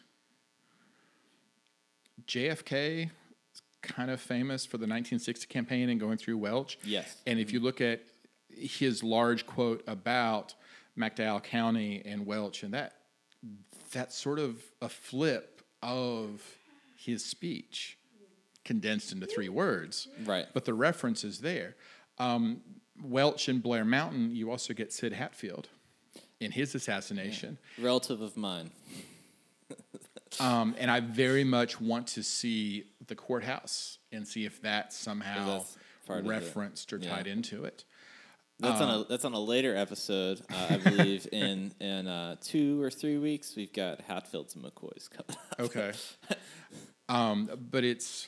S4: J F K is kind of famous for the nineteen sixty campaign and going through Welch.
S5: Yes.
S4: And if you look at his large quote about McDowell County and Welch, and that that's sort of a flip of his speech condensed into three words.
S5: Right.
S4: But the reference is there. Um, Welch and Blair Mountain, you also get Sid Hatfield in his assassination.
S5: relative of mine.
S4: Um, and I very much want to see the courthouse and see if that's somehow
S5: that's part of it.
S4: referenced or
S5: Yeah.
S4: tied into it.
S5: That's on a that's on a later episode, uh, I believe. in in uh, two or three weeks, we've got Hatfields and McCoys coming up.
S4: Okay. um, but it's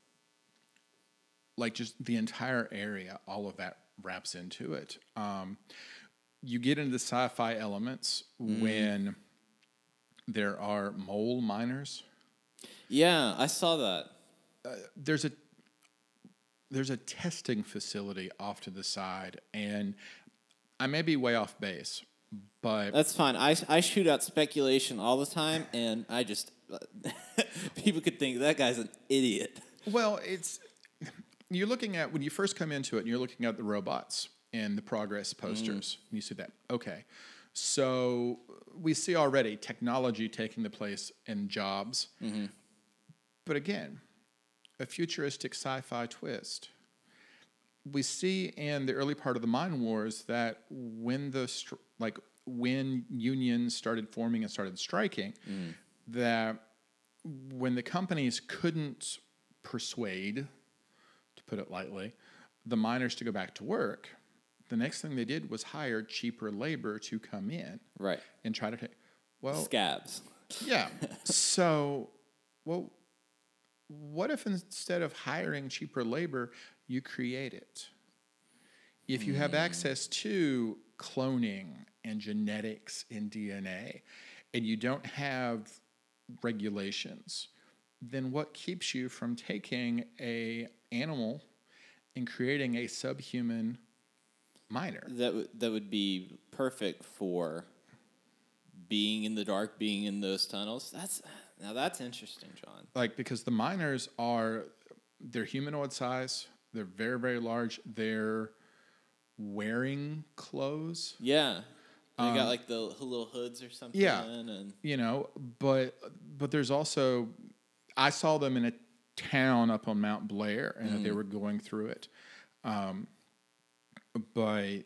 S4: like just the entire area, all of that wraps into it. Um, you get into the sci-fi elements when there are mole miners.
S5: Yeah, I saw that.
S4: There's a there's a testing facility off to the side, and I may be way off base, but
S5: That's fine. I, I shoot out speculation all the time, and I just people could think that guy's an idiot.
S4: well, it's you're looking at when you first come into it, and you're looking at the robots and the progress posters, and you see that. Okay, so we see already technology taking the place in jobs, but again, a futuristic sci-fi twist. We see in the early part of the Mine Wars that when the str- like when unions started forming and started striking, that when the companies couldn't persuade, to put it lightly, the miners to go back to work, the next thing they did was hire cheaper labor to come in
S5: Right.
S4: and try to take. Well,
S5: Scabs.
S4: yeah. So, well, what if instead of hiring cheaper labor, you create it? If you have access to cloning and genetics and D N A, and you don't have regulations, then what keeps you from taking a animal and creating a subhuman miner?
S5: That w- that would be perfect for being in the dark, being in those tunnels. That's now that's interesting, John.
S4: Like, because the miners are, they're humanoid size, they're very, very large, they're wearing clothes,
S5: Yeah. They got like the h- little hoods or something.
S4: yeah.
S5: And
S4: you know, but but there's also, I saw them in a town up on Mount Blair, and that they were going through it. Um, but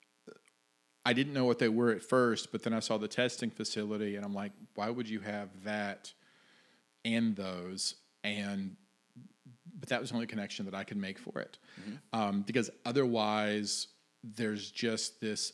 S4: I didn't know what they were at first, but then I saw the testing facility, and I'm like, why would you have that and those? And but that was the only connection that I could make for it, um, because otherwise there's just this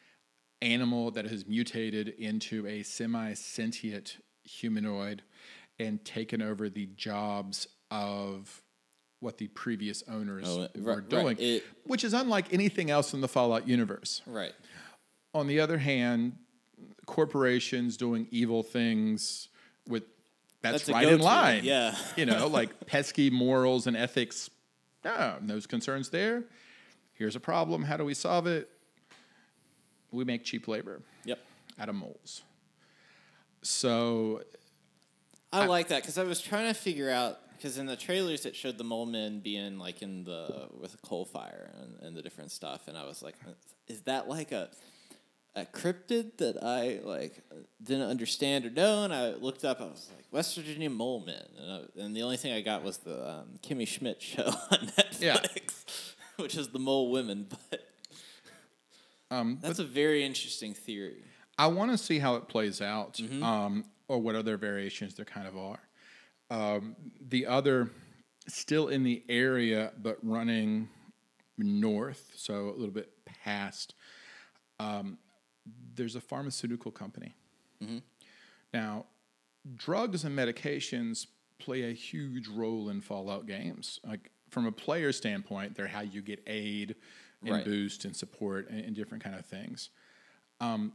S4: animal that has mutated into a semi-sentient humanoid, and taken over the jobs of what the previous owners
S5: Oh,
S4: were
S5: right,
S4: doing,
S5: right. It-
S4: which is unlike anything else in the Fallout universe.
S5: Right.
S4: On the other hand, corporations doing evil things with that's,
S5: That's a
S4: right in
S5: go-to,
S4: line.
S5: yeah.
S4: You know, like pesky morals and ethics. No, no concerns there. Here's a problem. How do we solve it? We make cheap labor
S5: Yep.
S4: out of moles. So
S5: I, like that because I was trying to figure out because in the trailers it showed the mole men being like in the with a coal fire and, and the different stuff, and I was like, is that like a a cryptid that I like didn't understand or know? And I looked up, I was like, West Virginia mole men, and, I, and the only thing I got was the um, Kimmy Schmidt show on Netflix,
S4: Yeah.
S5: which is the mole women, but.
S4: um,
S5: That's a very interesting theory.
S4: I want to see how it plays out,
S5: Mm-hmm.
S4: um, or what other variations there kind of are. Um, the other, still in the area, but running north, so a little bit past, um, there's a pharmaceutical company.
S5: Mm-hmm.
S4: Now, drugs and medications play a huge role in Fallout games. Like from a player standpoint, they're how you get aid and
S5: Right.
S4: boost and support and, and different kind of things. Um,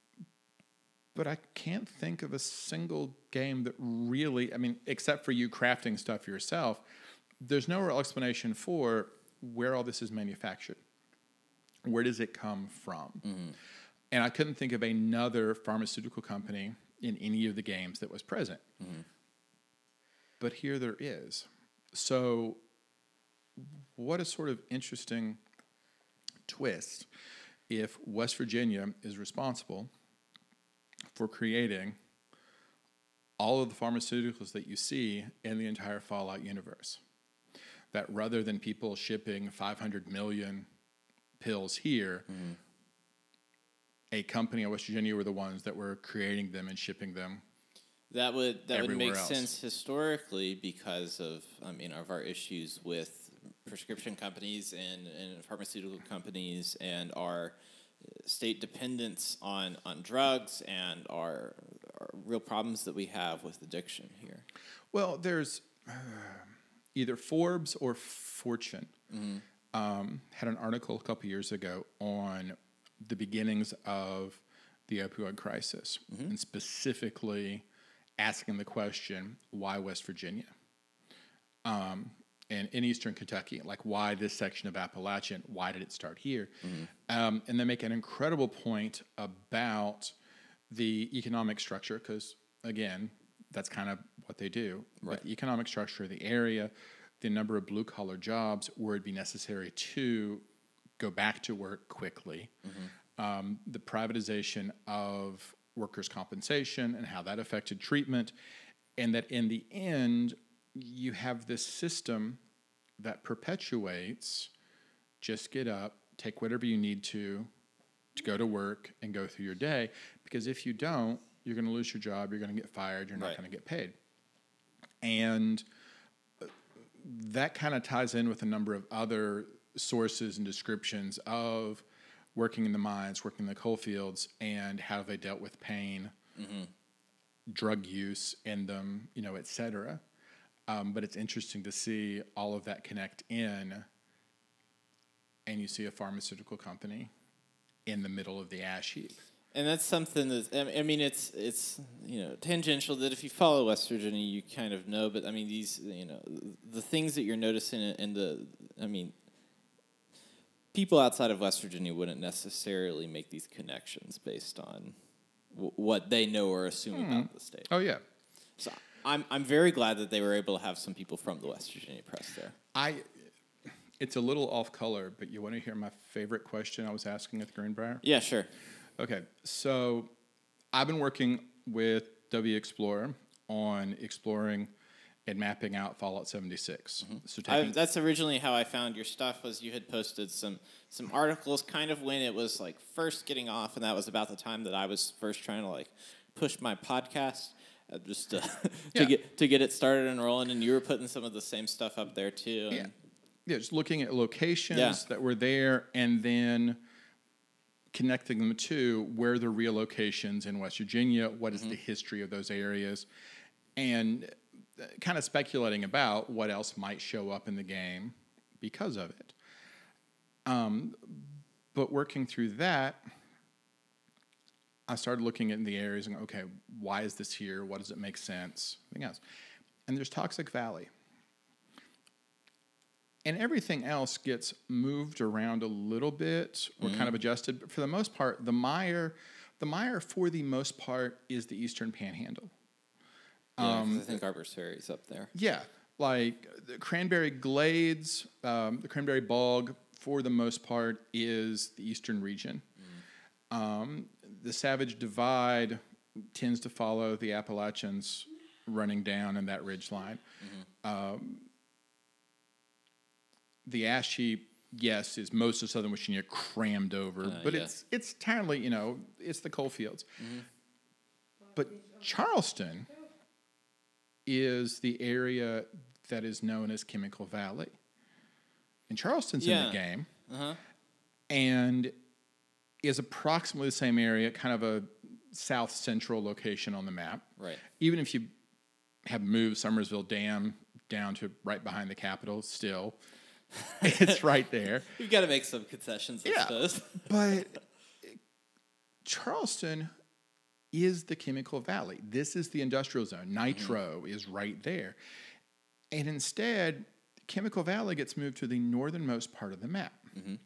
S4: but I can't think of a single game that really, I mean, except for you crafting stuff yourself, there's no real explanation for where all this is manufactured. Where does it come from?
S5: Mm-hmm.
S4: And I couldn't think of another pharmaceutical company in any of the games that was present.
S5: Mm-hmm.
S4: But here there is. So what a sort of interesting twist if West Virginia is responsible for creating all of the pharmaceuticals that you see in the entire Fallout universe. That rather than people shipping five hundred million pills here,
S5: Mm-hmm.
S4: a company in West Virginia were the ones that were creating them and shipping them.
S5: That would that would
S4: Everywhere
S5: make
S4: else.
S5: sense historically because of I mean of our issues with prescription companies and, and pharmaceutical companies and our state dependence on, on drugs and our, our real problems that we have with addiction here.
S4: Well, there's uh, either Forbes or Fortune um, had an article a couple years ago on the beginnings of the opioid crisis, and specifically asking the question, why West Virginia? Um, and in Eastern Kentucky, like why this section of Appalachian? Why did it start here? Um, and they make an incredible point about the economic structure, because again, that's kind of what they do. Right. The economic structure of the area, the number of blue-collar jobs where it'd be necessary to go back to work quickly, um, the privatization of workers' compensation and how that affected treatment, and that in the end, you have this system that perpetuates just get up, take whatever you need to, to go to work and go through your day, because if you don't, you're going to lose your job, you're going to get fired, you're not
S5: Right.
S4: going to get paid. And that kind of ties in with a number of other sources and descriptions of working in the mines, working in the coal fields, and how they dealt with pain,
S5: Mm-hmm.
S4: drug use in them, you know, et cetera. Um, but it's interesting to see all of that connect in, and you see a pharmaceutical company in the middle of the ash heap.
S5: And that's something that I mean, it's it's you know tangential that if you follow West Virginia, you kind of know. But I mean, these you know the things that you're noticing in the I mean, people outside of West Virginia wouldn't necessarily make these connections based on w- what they know or assume about the state.
S4: Oh, yeah.
S5: So I'm I'm very glad that they were able to have some people from the West Virginia press there.
S4: I. It's a little off color, but you want to hear my favorite question I was asking at the Greenbrier?
S5: Yeah, sure.
S4: Okay, so I've been working with W Explorer on exploring and mapping out Fallout seventy-six. So
S5: I,
S4: taking,
S5: that's originally how I found your stuff. Was you had posted some some articles, kind of when it was like first getting off, and that was about the time that I was first trying to like push my podcast, uh, just to, to
S4: Yeah.
S5: get to get it started and rolling. And you were putting some of the same stuff up there too.
S4: yeah,
S5: And
S4: yeah, just looking at locations
S5: Yeah.
S4: that were there, and then connecting them to where the real locations in West Virginia. What is the history of those areas? and kind of speculating about what else might show up in the game because of it. Um, but working through that, I started looking at the areas and, okay, why is this here? What does it make sense? Everything else. And there's Toxic Valley. And everything else gets moved around a little bit or mm-hmm. kind of adjusted. But for the most part, the mire, the mire for the most part is the Eastern Panhandle.
S5: Yeah, um, I think Harper's Ferry is up there.
S4: Yeah, like the Cranberry Glades, um, the Cranberry Bog, for the most part, is the Eastern region. Mm. Um, the Savage Divide tends to follow the Appalachians running down in that ridge line. Mm-hmm. Um, the Ash Heap, yes, is most of southern Virginia crammed over, uh, but yeah. it's it's entirely, you know, it's the coal fields. Mm-hmm. But Charleston is the area that is known as Chemical Valley. And Charleston's yeah. in the game. Uh-huh. And is approximately the same area, kind of a south-central location on the map.
S5: Right.
S4: Even if you have moved Summersville Dam down to right behind the Capitol, still, it's right there.
S5: You've got to make some concessions, I
S4: yeah.
S5: suppose.
S4: But Charleston is the Chemical Valley. This is the industrial zone. Nitro mm-hmm. is right there. And instead, Chemical Valley gets moved to the northernmost part of the map. Mm-hmm.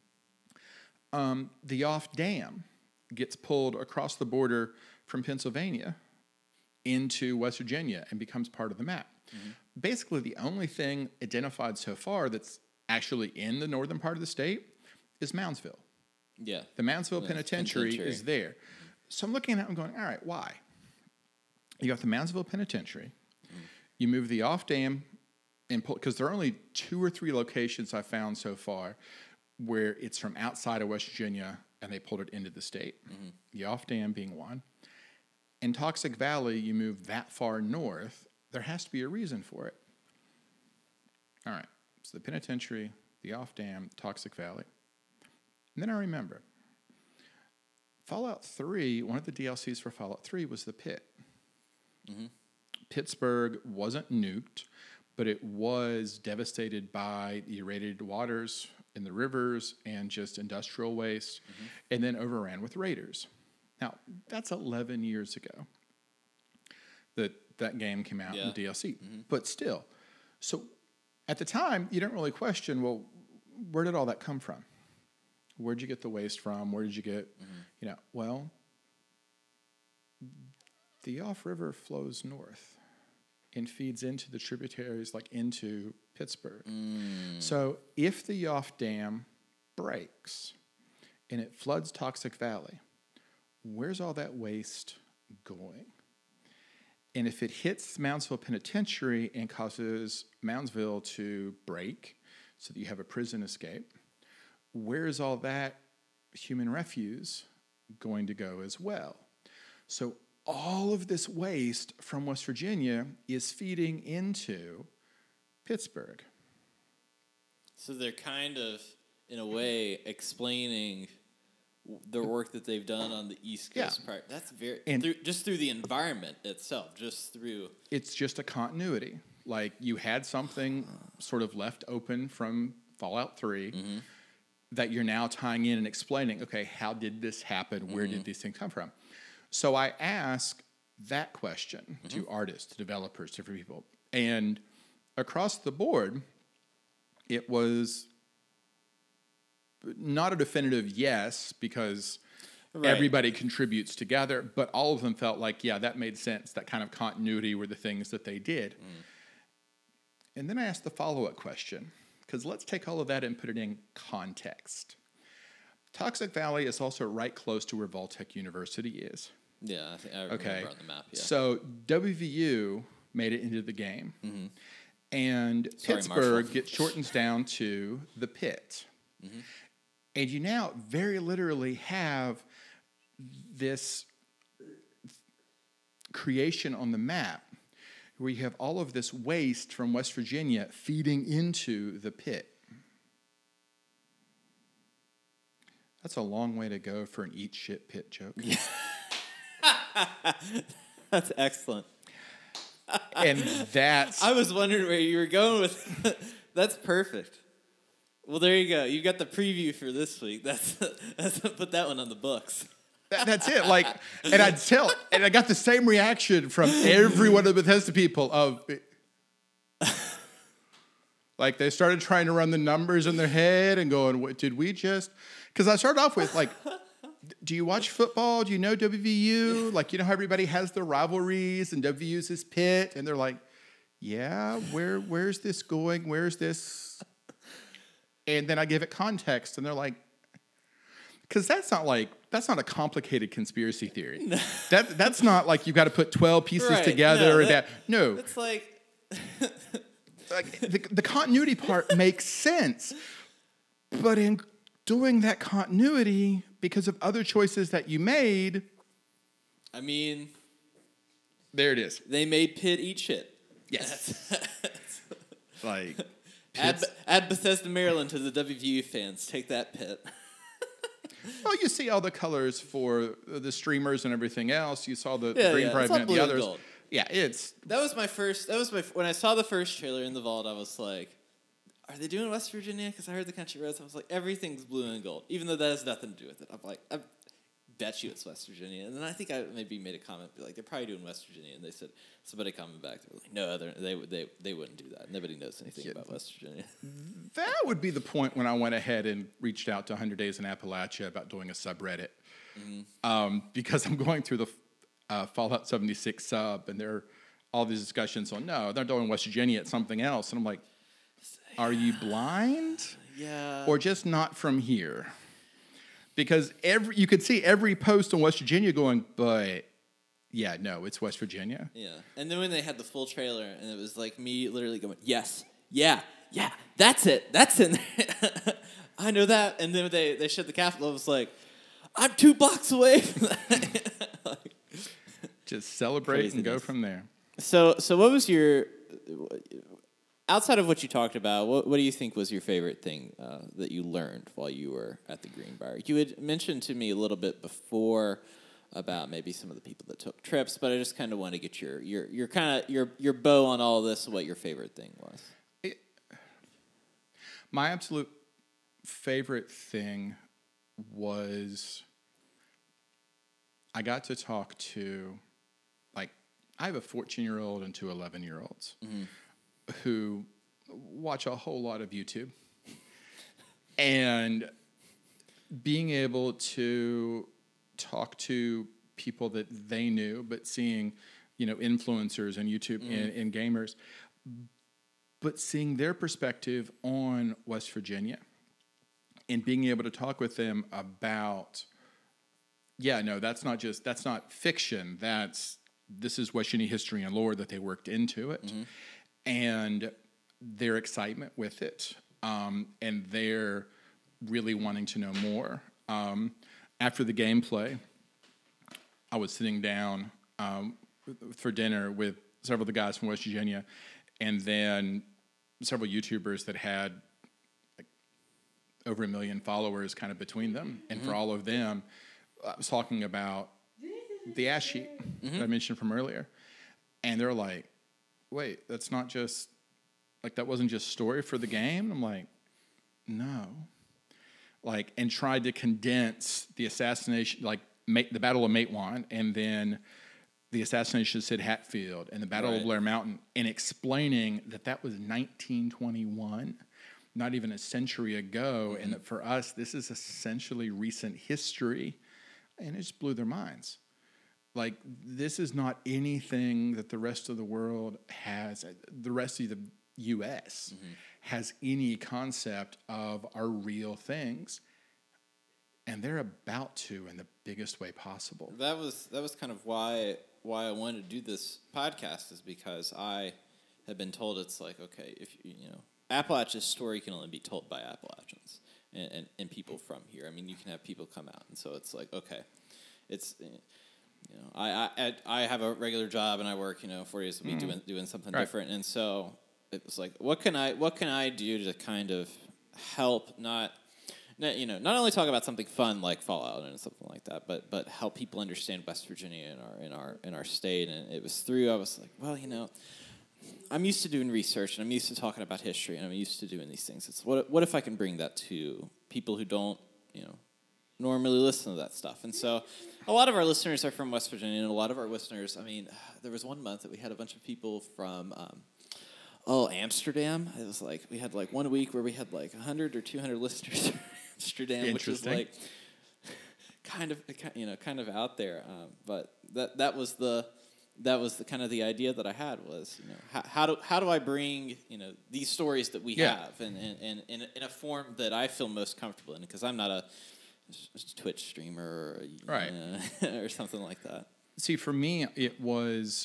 S4: Um, the Yoff Dam gets pulled across the border from Pennsylvania into West Virginia and becomes part of the map. Mm-hmm. Basically, the only thing identified so far that's actually in the northern part of the state is Moundsville.
S5: Yeah.
S4: The Moundsville yeah, Penitentiary, Penitentiary is there. So I'm looking at it and going, all right, why? You got the Moundsville Penitentiary. Mm. You move the Yoff Dam, and because there are only two or three locations I found so far where it's from outside of West Virginia and they pulled it into the state. Mm-hmm. The Yoff Dam being one. In Toxic Valley, you move that far north, there has to be a reason for it. All right, so the penitentiary, the Yoff Dam, Toxic Valley. And then I remember, Fallout three, one of the D L Cs for Fallout three was the pit. Mm-hmm. Pittsburgh wasn't nuked, but it was devastated by the irradiated waters in the rivers and just industrial waste, mm-hmm. and then overran with raiders. Now, that's eleven years ago that that game came out yeah. in D L C. Mm-hmm. But still, so at the time, you don't really question, well, where did all that come from? Where'd you get the waste from? Where did you get, mm-hmm. you know, well, the Yoff River flows north and feeds into the tributaries, like into Pittsburgh. Mm. So if the Yoff Dam breaks and it floods Toxic Valley, where's all that waste going? And if it hits Moundsville Penitentiary and causes Moundsville to break so that you have a prison escape, where is all that human refuse going to go as well? So all of this waste from West Virginia is feeding into Pittsburgh.
S5: So they're kind of, in a way, explaining the work that they've done on the East Coast
S4: yeah.
S5: part. That's very,
S4: and
S5: through, just through the environment itself, just through.
S4: It's just a continuity. Like you had something sort of left open from Fallout three mm-hmm. that you're now tying in and explaining, okay, how did this happen? Where mm-hmm. did these things come from? So I ask that question mm-hmm. to artists, to developers, to different people. And across the board, it was not a definitive yes, because right. everybody contributes together, but all of them felt like, yeah, that made sense. That kind of continuity were the things that they did. Mm. And then I asked the follow-up question, because let's take all of that and put it in context. Toxic Valley is also right close to where Voltech University is.
S5: Yeah, I, think I remember
S4: okay.
S5: on the map. Yeah.
S4: So W V U made it into the game, mm-hmm. and
S5: Sorry,
S4: Pittsburgh
S5: Marshall.
S4: gets shortens down to the pit. Mm-hmm. And you now very literally have this creation on the map where you have all of this waste from West Virginia feeding into the pit. That's a long way to go for an eat shit pit joke.
S5: That's excellent.
S4: And that's...
S5: I was wondering where you were going with. That's perfect. Well, there you go. You got the preview for this week. That's, that's put that one on the books.
S4: That, that's it. Like, and I'd tell, and I got the same reaction from every one of the Bethesda people of, like, they started trying to run the numbers in their head and going, "What did we just?" Because I started off with like, "Do you watch football? Do you know W V U? Like, you know how everybody has their rivalries and W V U's his pit?" And they're like, "Yeah, where where's this going? Where's this?" And then I give it context, and they're like, because that's not like, that's not a complicated conspiracy theory. No. That That's not like you've got to put twelve pieces
S5: right.
S4: together.
S5: No,
S4: or that,
S5: that,
S4: no.
S5: It's like...
S4: like the, the continuity part makes sense. But in doing that continuity, because of other choices that you made...
S5: I mean...
S4: There it is.
S5: They made Pitt eat shit.
S4: Yes. Like...
S5: Add, add Bethesda, Maryland to the W V U fans. Take that, Pitt.
S4: Well, you see all the colors for the streamers and everything else. You saw the
S5: Yeah,
S4: green
S5: yeah.
S4: pride
S5: It's all
S4: and the
S5: blue and
S4: others.
S5: gold.
S4: Yeah, it's...
S5: That was my first... That was my... When I saw the first trailer in the vault, I was like, are they doing West Virginia? Because I heard the country roads. I was like, everything's blue and gold. Even though that has nothing to do with it. I'm like, I bet you it's West Virginia. And then I think I maybe made a comment, be like, they're probably doing West Virginia. And they said, somebody coming back, they were like, no, they're, they they they wouldn't do that. Nobody knows anything
S4: Yeah.
S5: about West Virginia.
S4: That would be the point when I went ahead and reached out to one hundred Days in Appalachia about doing a subreddit. Mm-hmm. Um, because I'm going through the uh, Fallout seventy-six sub, and there are all these discussions on, no, they're doing West Virginia, it's something else. And I'm like, are you blind?
S5: Yeah.
S4: Or just not from here? Because every you could see every post on West Virginia going, but yeah, no, it's West Virginia.
S5: Yeah. And then when they had the full trailer, and it was like me literally going, yes, yeah, yeah, that's it. That's in there. I know that. And then they, they showed the Capitol. I was like, I'm two blocks away from that. Like,
S4: just celebrate craziness. And go from there.
S5: So, so what was your... Outside of what you talked about, what, what do you think was your favorite thing uh, that you learned while you were at the Greenbrier? You had mentioned to me a little bit before about maybe some of the people that took trips, but I just kind of want to get your your your kind of your your bow on all this. What your favorite thing was?
S4: It, my absolute favorite thing was I got to talk to, like, I have a fourteen-year-old and two eleven-year-olds. Mm-hmm. Who watch a whole lot of YouTube, and being able to talk to people that they knew, but seeing, you know, influencers and YouTube mm. and, and gamers, but seeing their perspective on West Virginia and being able to talk with them about, yeah, no, that's not just, that's not fiction. That's, this is West Virginia history and lore that they worked into it. Mm-hmm. And their excitement with it, um, and their really wanting to know more. Um, after the gameplay, I was sitting down um, for dinner with several of the guys from West Virginia, and then several YouTubers that had like over a million followers kind of between them. And mm-hmm. for all of them, I was talking about the ash sheet mm-hmm. that I mentioned from earlier. And they're like, wait, that's not just, like, that wasn't just story for the game? I'm like, no. Like, and tried to condense the assassination, like, make, the Battle of Matewan, and then the assassination of Sid Hatfield, and the Battle right. of Blair Mountain, and explaining that that was nineteen twenty-one, not even a century ago, mm-hmm. and that for us, this is essentially recent history, and it just blew their minds. Like, this is not anything that the rest of the world has, the rest of the U S mm-hmm. has any concept of our real things. And they're about to in the biggest way possible.
S5: That was that was kind of why why I wanted to do this podcast, is because I had been told it's like, okay, if you know, Appalachia's story can only be told by Appalachians and, and, and people from here. I mean, you can have people come out, and so it's like, okay, it's... You know, I, I I have a regular job and I work, you know, four days a week mm. doing doing something right. different, and so it was like, what can I what can I do to kind of help not no, you know, not only talk about something fun like Fallout and something like that, but but help people understand West Virginia in our in our in our state. And it was through I was like, well, you know, I'm used to doing research and I'm used to talking about history and I'm used to doing these things. It's what what if I can bring that to people who don't, you know, normally listen to that stuff. And so a lot of our listeners are from West Virginia, and a lot of our listeners, I mean, there was one month that we had a bunch of people from, um, oh, Amsterdam. It was like, we had like one week where we had like one hundred or two hundred listeners from Amsterdam, which was like kind of, you know, kind of out there. Um, but that that was the, that was the kind of the idea that I had was, you know, how, how do how do I bring, you know, these stories that we
S4: Yeah.
S5: have and in in in a form that I feel most comfortable in, because I'm not a Twitch streamer or,
S4: Right.
S5: know, or something like that.
S4: See, for me, it was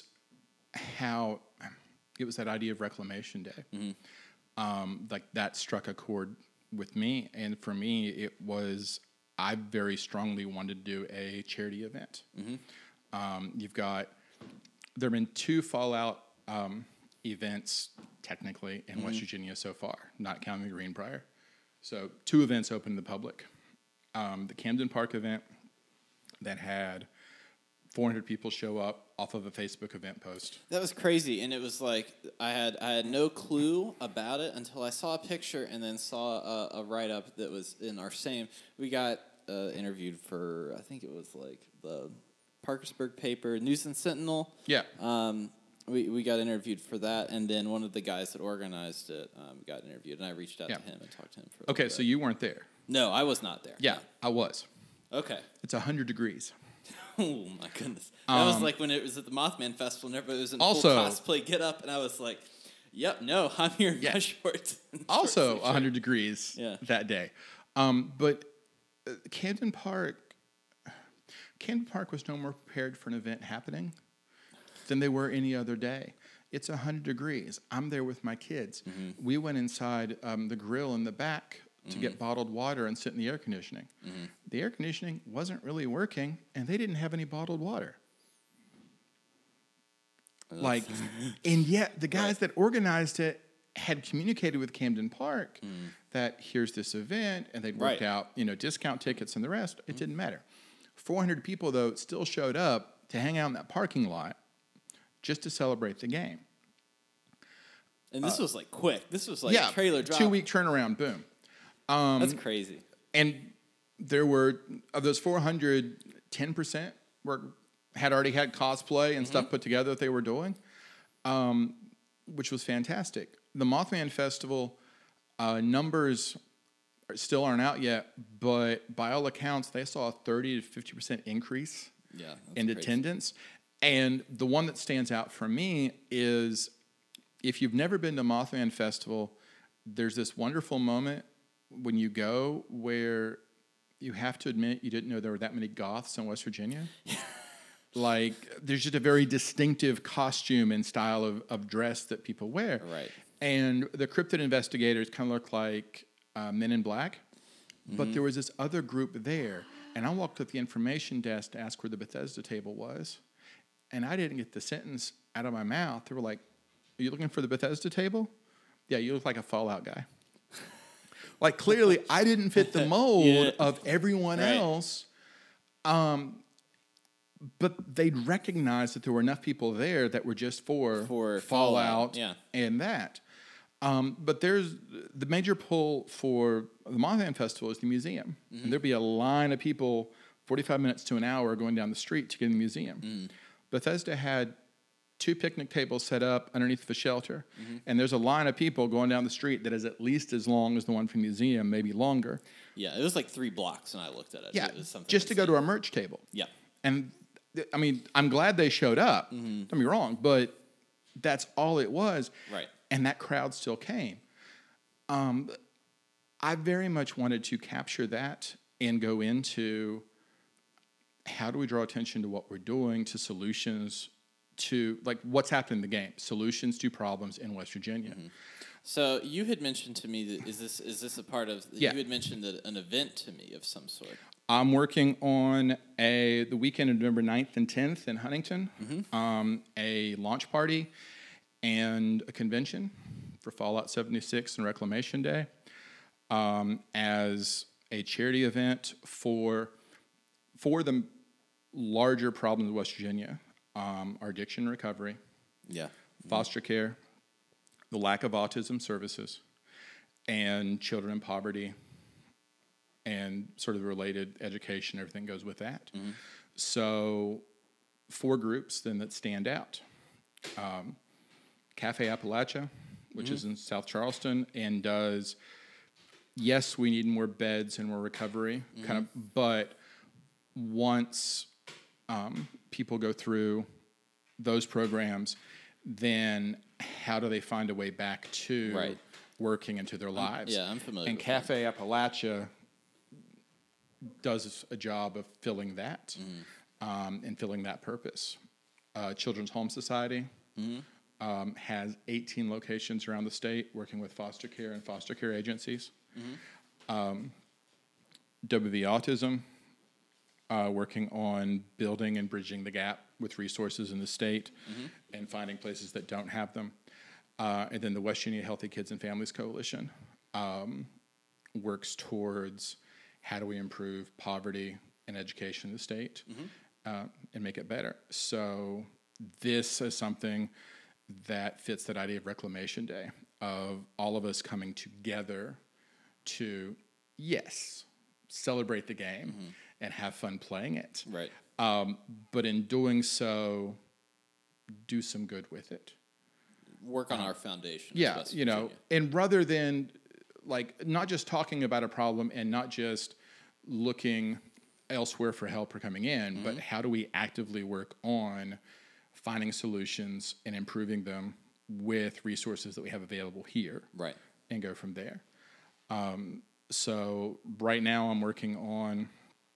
S4: how it was that idea of Reclamation Day. Mm-hmm. Um, like that struck a chord with me, and for me, it was I very strongly wanted to do a charity event. Mm-hmm. Um, you've got there have been two Fallout um, events technically in mm-hmm. West Virginia so far, not counting the Greenbrier. So two events open to the public. Um, the Camden Park event that had four hundred people show up off of a Facebook event post.
S5: That was crazy, and it was like I had I had no clue about it until I saw a picture and then saw a, a write-up that was in our same. We got uh, interviewed for, I think it was like the Parkersburg paper, News and Sentinel.
S4: Yeah.
S5: Um, we, we got interviewed for that, and then one of the guys that organized it um, got interviewed, and I reached out
S4: Yeah.
S5: to him and talked to him for a
S4: Okay,
S5: little
S4: so
S5: bit.
S4: you weren't there.
S5: No, I was not there.
S4: Yeah, I was.
S5: Okay.
S4: It's one hundred degrees.
S5: Oh my goodness! That
S4: Um,
S5: was like when it was at the Mothman Festival, and everybody was in
S4: also-
S5: full cosplay get up, and I was like, "Yep, no, I'm here in
S4: Yeah.
S5: my shorts." and
S4: Also
S5: short
S4: one hundred degrees
S5: Yeah.
S4: that day. Um, but uh, Camden Park, Camden Park was no more prepared for an event happening than they were any other day. It's one hundred degrees. I'm there with my kids. Mm-hmm. We went inside um, the grill in the back to mm-hmm. get bottled water and sit in the air conditioning. Mm-hmm. The air conditioning wasn't really working, and they didn't have any bottled water. Like, and yet the guys
S5: Right.
S4: that organized it had communicated with Camden Park mm. that here's this event, and they'd worked
S5: Right.
S4: out, you know, discount tickets and the rest. It mm. didn't matter. four hundred people, though, still showed up to hang out in that parking lot just to celebrate the game.
S5: And this uh, was like quick. This was like
S4: yeah,
S5: trailer drop.
S4: two-week turnaround, boom. Um,
S5: That's crazy.
S4: And there were, of those four hundred, ten percent were had already had cosplay and mm-hmm. stuff put together that they were doing, um, which was fantastic. The Mothman Festival uh, numbers are, still aren't out yet, but by all accounts, they saw a thirty to fifty percent increase
S5: yeah,
S4: in
S5: crazy.
S4: attendance. And the one that stands out for me is if you've never been to Mothman Festival, there's this wonderful moment when you go where you have to admit you didn't know there were that many goths in West Virginia. Like, there's just a very distinctive costume and style of, of dress that people wear.
S5: Right.
S4: And the cryptid investigators kind of look like uh, Men in Black. Mm-hmm. But there was this other group there. And I walked to the information desk to ask where the Bethesda table was. And I didn't get the sentence out of my mouth. They were like, are you looking for the Bethesda table? Yeah, you look like a Fallout guy. Like, clearly, I didn't fit the mold yeah. of everyone right. else. Um, but they'd recognize that there were enough people there that were just for,
S5: for
S4: Fallout,
S5: Fallout yeah.
S4: and that. Um, but there's the major pull for the Mothman Festival is the museum. Mm-hmm. And there'd be a line of people, forty-five minutes to an hour, going down the street to get in the museum. Mm. Bethesda had two picnic tables set up underneath the shelter, mm-hmm. and there's a line of people going down the street that is at least as long as the one from the museum, maybe longer.
S5: Yeah, it was like three blocks when I looked at it.
S4: Yeah,
S5: it was something
S4: just to go to our merch table.
S5: Yeah.
S4: And, I mean, I'm glad they showed up, mm-hmm. don't get me wrong, but that's all it was.
S5: Right.
S4: And that crowd still came. Um, I very much wanted to capture that and go into how do we draw attention to what we're doing, to solutions, to like what's happened in the game, solutions to problems in West Virginia. Mm-hmm.
S5: So you had mentioned to me that is this is this a part of?
S4: Yeah.
S5: You had mentioned that an event to me of some sort.
S4: I'm working on a the weekend of November ninth and tenth in Huntington, mm-hmm. um, a launch party and a convention for Fallout seventy-six and Reclamation Day. Um, as a charity event for for the larger problems of West Virginia, um, our addiction recovery,
S5: Yeah.
S4: foster care, the lack of autism services, and children in poverty, and sort of the related education, everything goes with that.
S5: Mm-hmm.
S4: So four groups then that stand out. Um, Cafe Appalachia, which
S5: Mm-hmm.
S4: is in South Charleston, and does, yes, we need more beds and more recovery,
S5: Mm-hmm.
S4: kind of, but once um, people go through those programs, then how do they find a way back to
S5: Right.
S4: working into their lives?
S5: yeah, I'm familiar
S4: And
S5: with
S4: Cafe Appalachia does a job of filling that
S5: Mm-hmm.
S4: um, and filling that purpose. Uh, Children's Home Society
S5: Mm-hmm.
S4: um, has eighteen locations around the state working with foster care and foster care agencies.
S5: Mm-hmm.
S4: Um, W V Autism, uh, working on building and bridging the gap with resources in the state
S5: Mm-hmm.
S4: and finding places that don't have them. Uh, and then the West Virginia Healthy Kids and Families Coalition um, works towards how do we improve poverty and education in the state uh, and make it better. So this is something that fits that idea of Reclamation Day, of all of us coming together to, yes, celebrate the game and have fun playing it.
S5: Right.
S4: Um, but in doing so, do some good with it.
S5: Work on our foundation. as
S4: Yeah,
S5: West
S4: you know,
S5: Virginia.
S4: and rather than like not just talking about a problem and not just looking elsewhere for help or coming in, but how do we actively work on finding solutions and improving them with resources that we have available here,
S5: Right.
S4: and go from there. Um, so right now I'm working on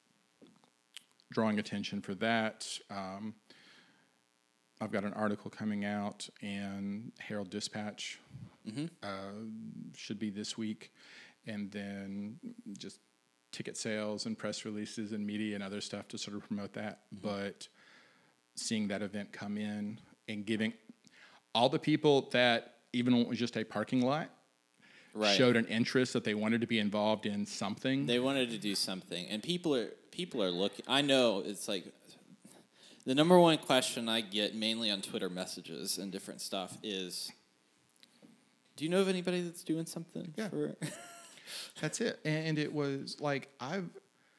S4: drawing attention for that. Um, I've got an article coming out in Herald Dispatch, uh, should be this week, and then just ticket sales and press releases and media and other stuff to sort of promote that. But seeing that event come in and giving all the people that, even when it was just a parking lot,
S5: Right.
S4: showed an interest that they wanted to be involved in something.
S5: They wanted to do something, and people are people are looking. I know it's like the number one question I get mainly on Twitter messages and different stuff is, "Do you know of anybody that's doing something?"
S4: Yeah.
S5: For
S4: That's it. And it was like I've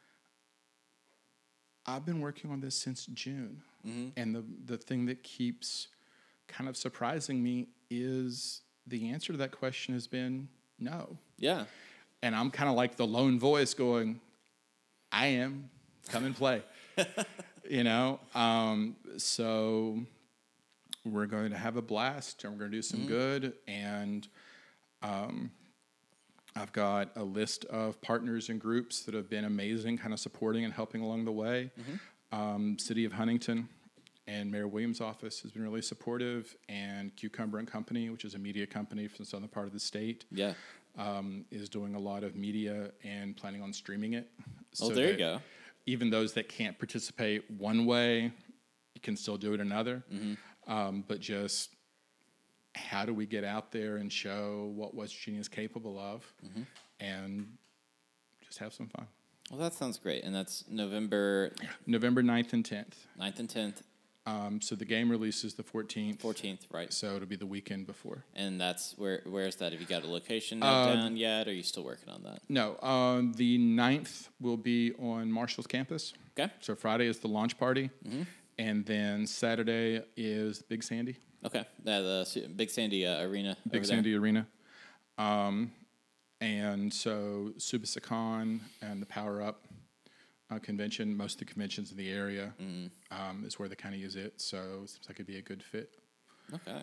S4: I've been working on this since June. And the the thing that keeps kind of surprising me is the answer to that question has been no.
S5: Yeah,
S4: And I'm kind of like the lone voice going, I am, come and play. You know? Um, so we're going to have a blast and we're going to do some good. And um, I've got a list of partners and groups that have been amazing, kind of supporting and helping along the way. Um, City of Huntington and Mayor Williams' office has been really supportive, and Cucumber and Company, which is a media company from the southern part of the state,
S5: yeah.
S4: um, is doing a lot of media and planning on streaming it.
S5: Oh, there you
S4: that
S5: go.
S4: Even those that can't participate one way, you can still do it another.
S5: Mm-hmm.
S4: Um, but just how do we get out there and show what West Virginia is capable of,
S5: Mm-hmm.
S4: and just have some fun.
S5: Well, that sounds great, and that's November
S4: November ninth and tenth.
S5: ninth and tenth,
S4: Um, so the game releases the fourteenth.
S5: fourteenth, right?
S4: So it'll be the weekend before.
S5: And that's where where's that? Have you got a location nailed
S4: Um,
S5: down yet, or are you still working on that?
S4: No, um, the ninth will be on Marshall's campus.
S5: Okay.
S4: So Friday is the launch party, and then Saturday is Big Sandy,
S5: Okay. Yeah, the Su- Big Sandy uh, Arena.
S4: Big
S5: over there.
S4: Sandy Arena. Um, and so Subasicon and the Power Up uh, convention, most of the conventions in the area, um, is where they kind of use it. So it seems like it'd be a good fit,
S5: Okay.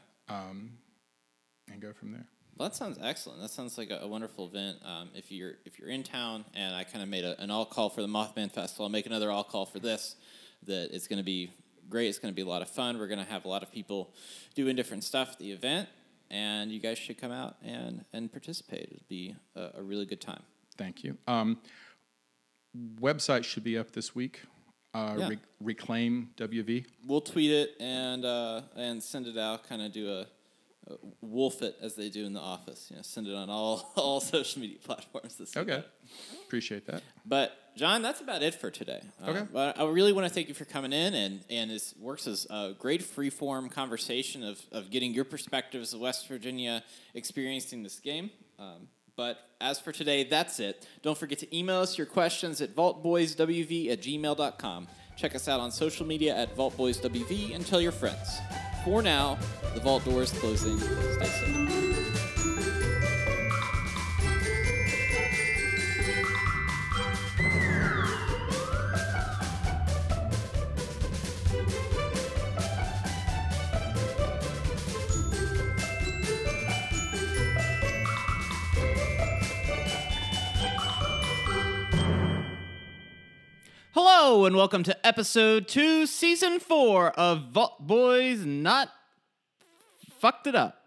S4: and go from there.
S5: Well, that sounds excellent. That sounds like a, a wonderful event. Um, if you're if you're in town, and I kind of made a, an all call for the Mothman Festival, I'll make another all call for this. That it's going to be great. It's going to be a lot of fun. We're going to have a lot of people doing different stuff at the event, and you guys should come out and and participate. It'll be a, a really good time.
S4: Thank you. Um, website should be up this week. Uh,
S5: Yeah.
S4: Re- Reclaim W V.
S5: We'll tweet it and uh, and send it out. Kind of do a uh, wolf it as they do in the office. You know, send it on all all social media platforms this week.
S4: Okay. Appreciate that.
S5: But John, that's about it for today. Uh,
S4: Okay.
S5: But I really want to thank you for coming in, and and it works as a great free-form conversation of of getting your perspectives of West Virginia experiencing this game. Um, but as for today, that's it. Don't forget to email us your questions at vault boys w v at gmail dot com. Check us out on social media at vault boys w v and tell your friends. For now, the vault door is closing. Stay safe.
S3: Hello, and welcome to episode two, season four of Vault Boys Not Fucked It Up.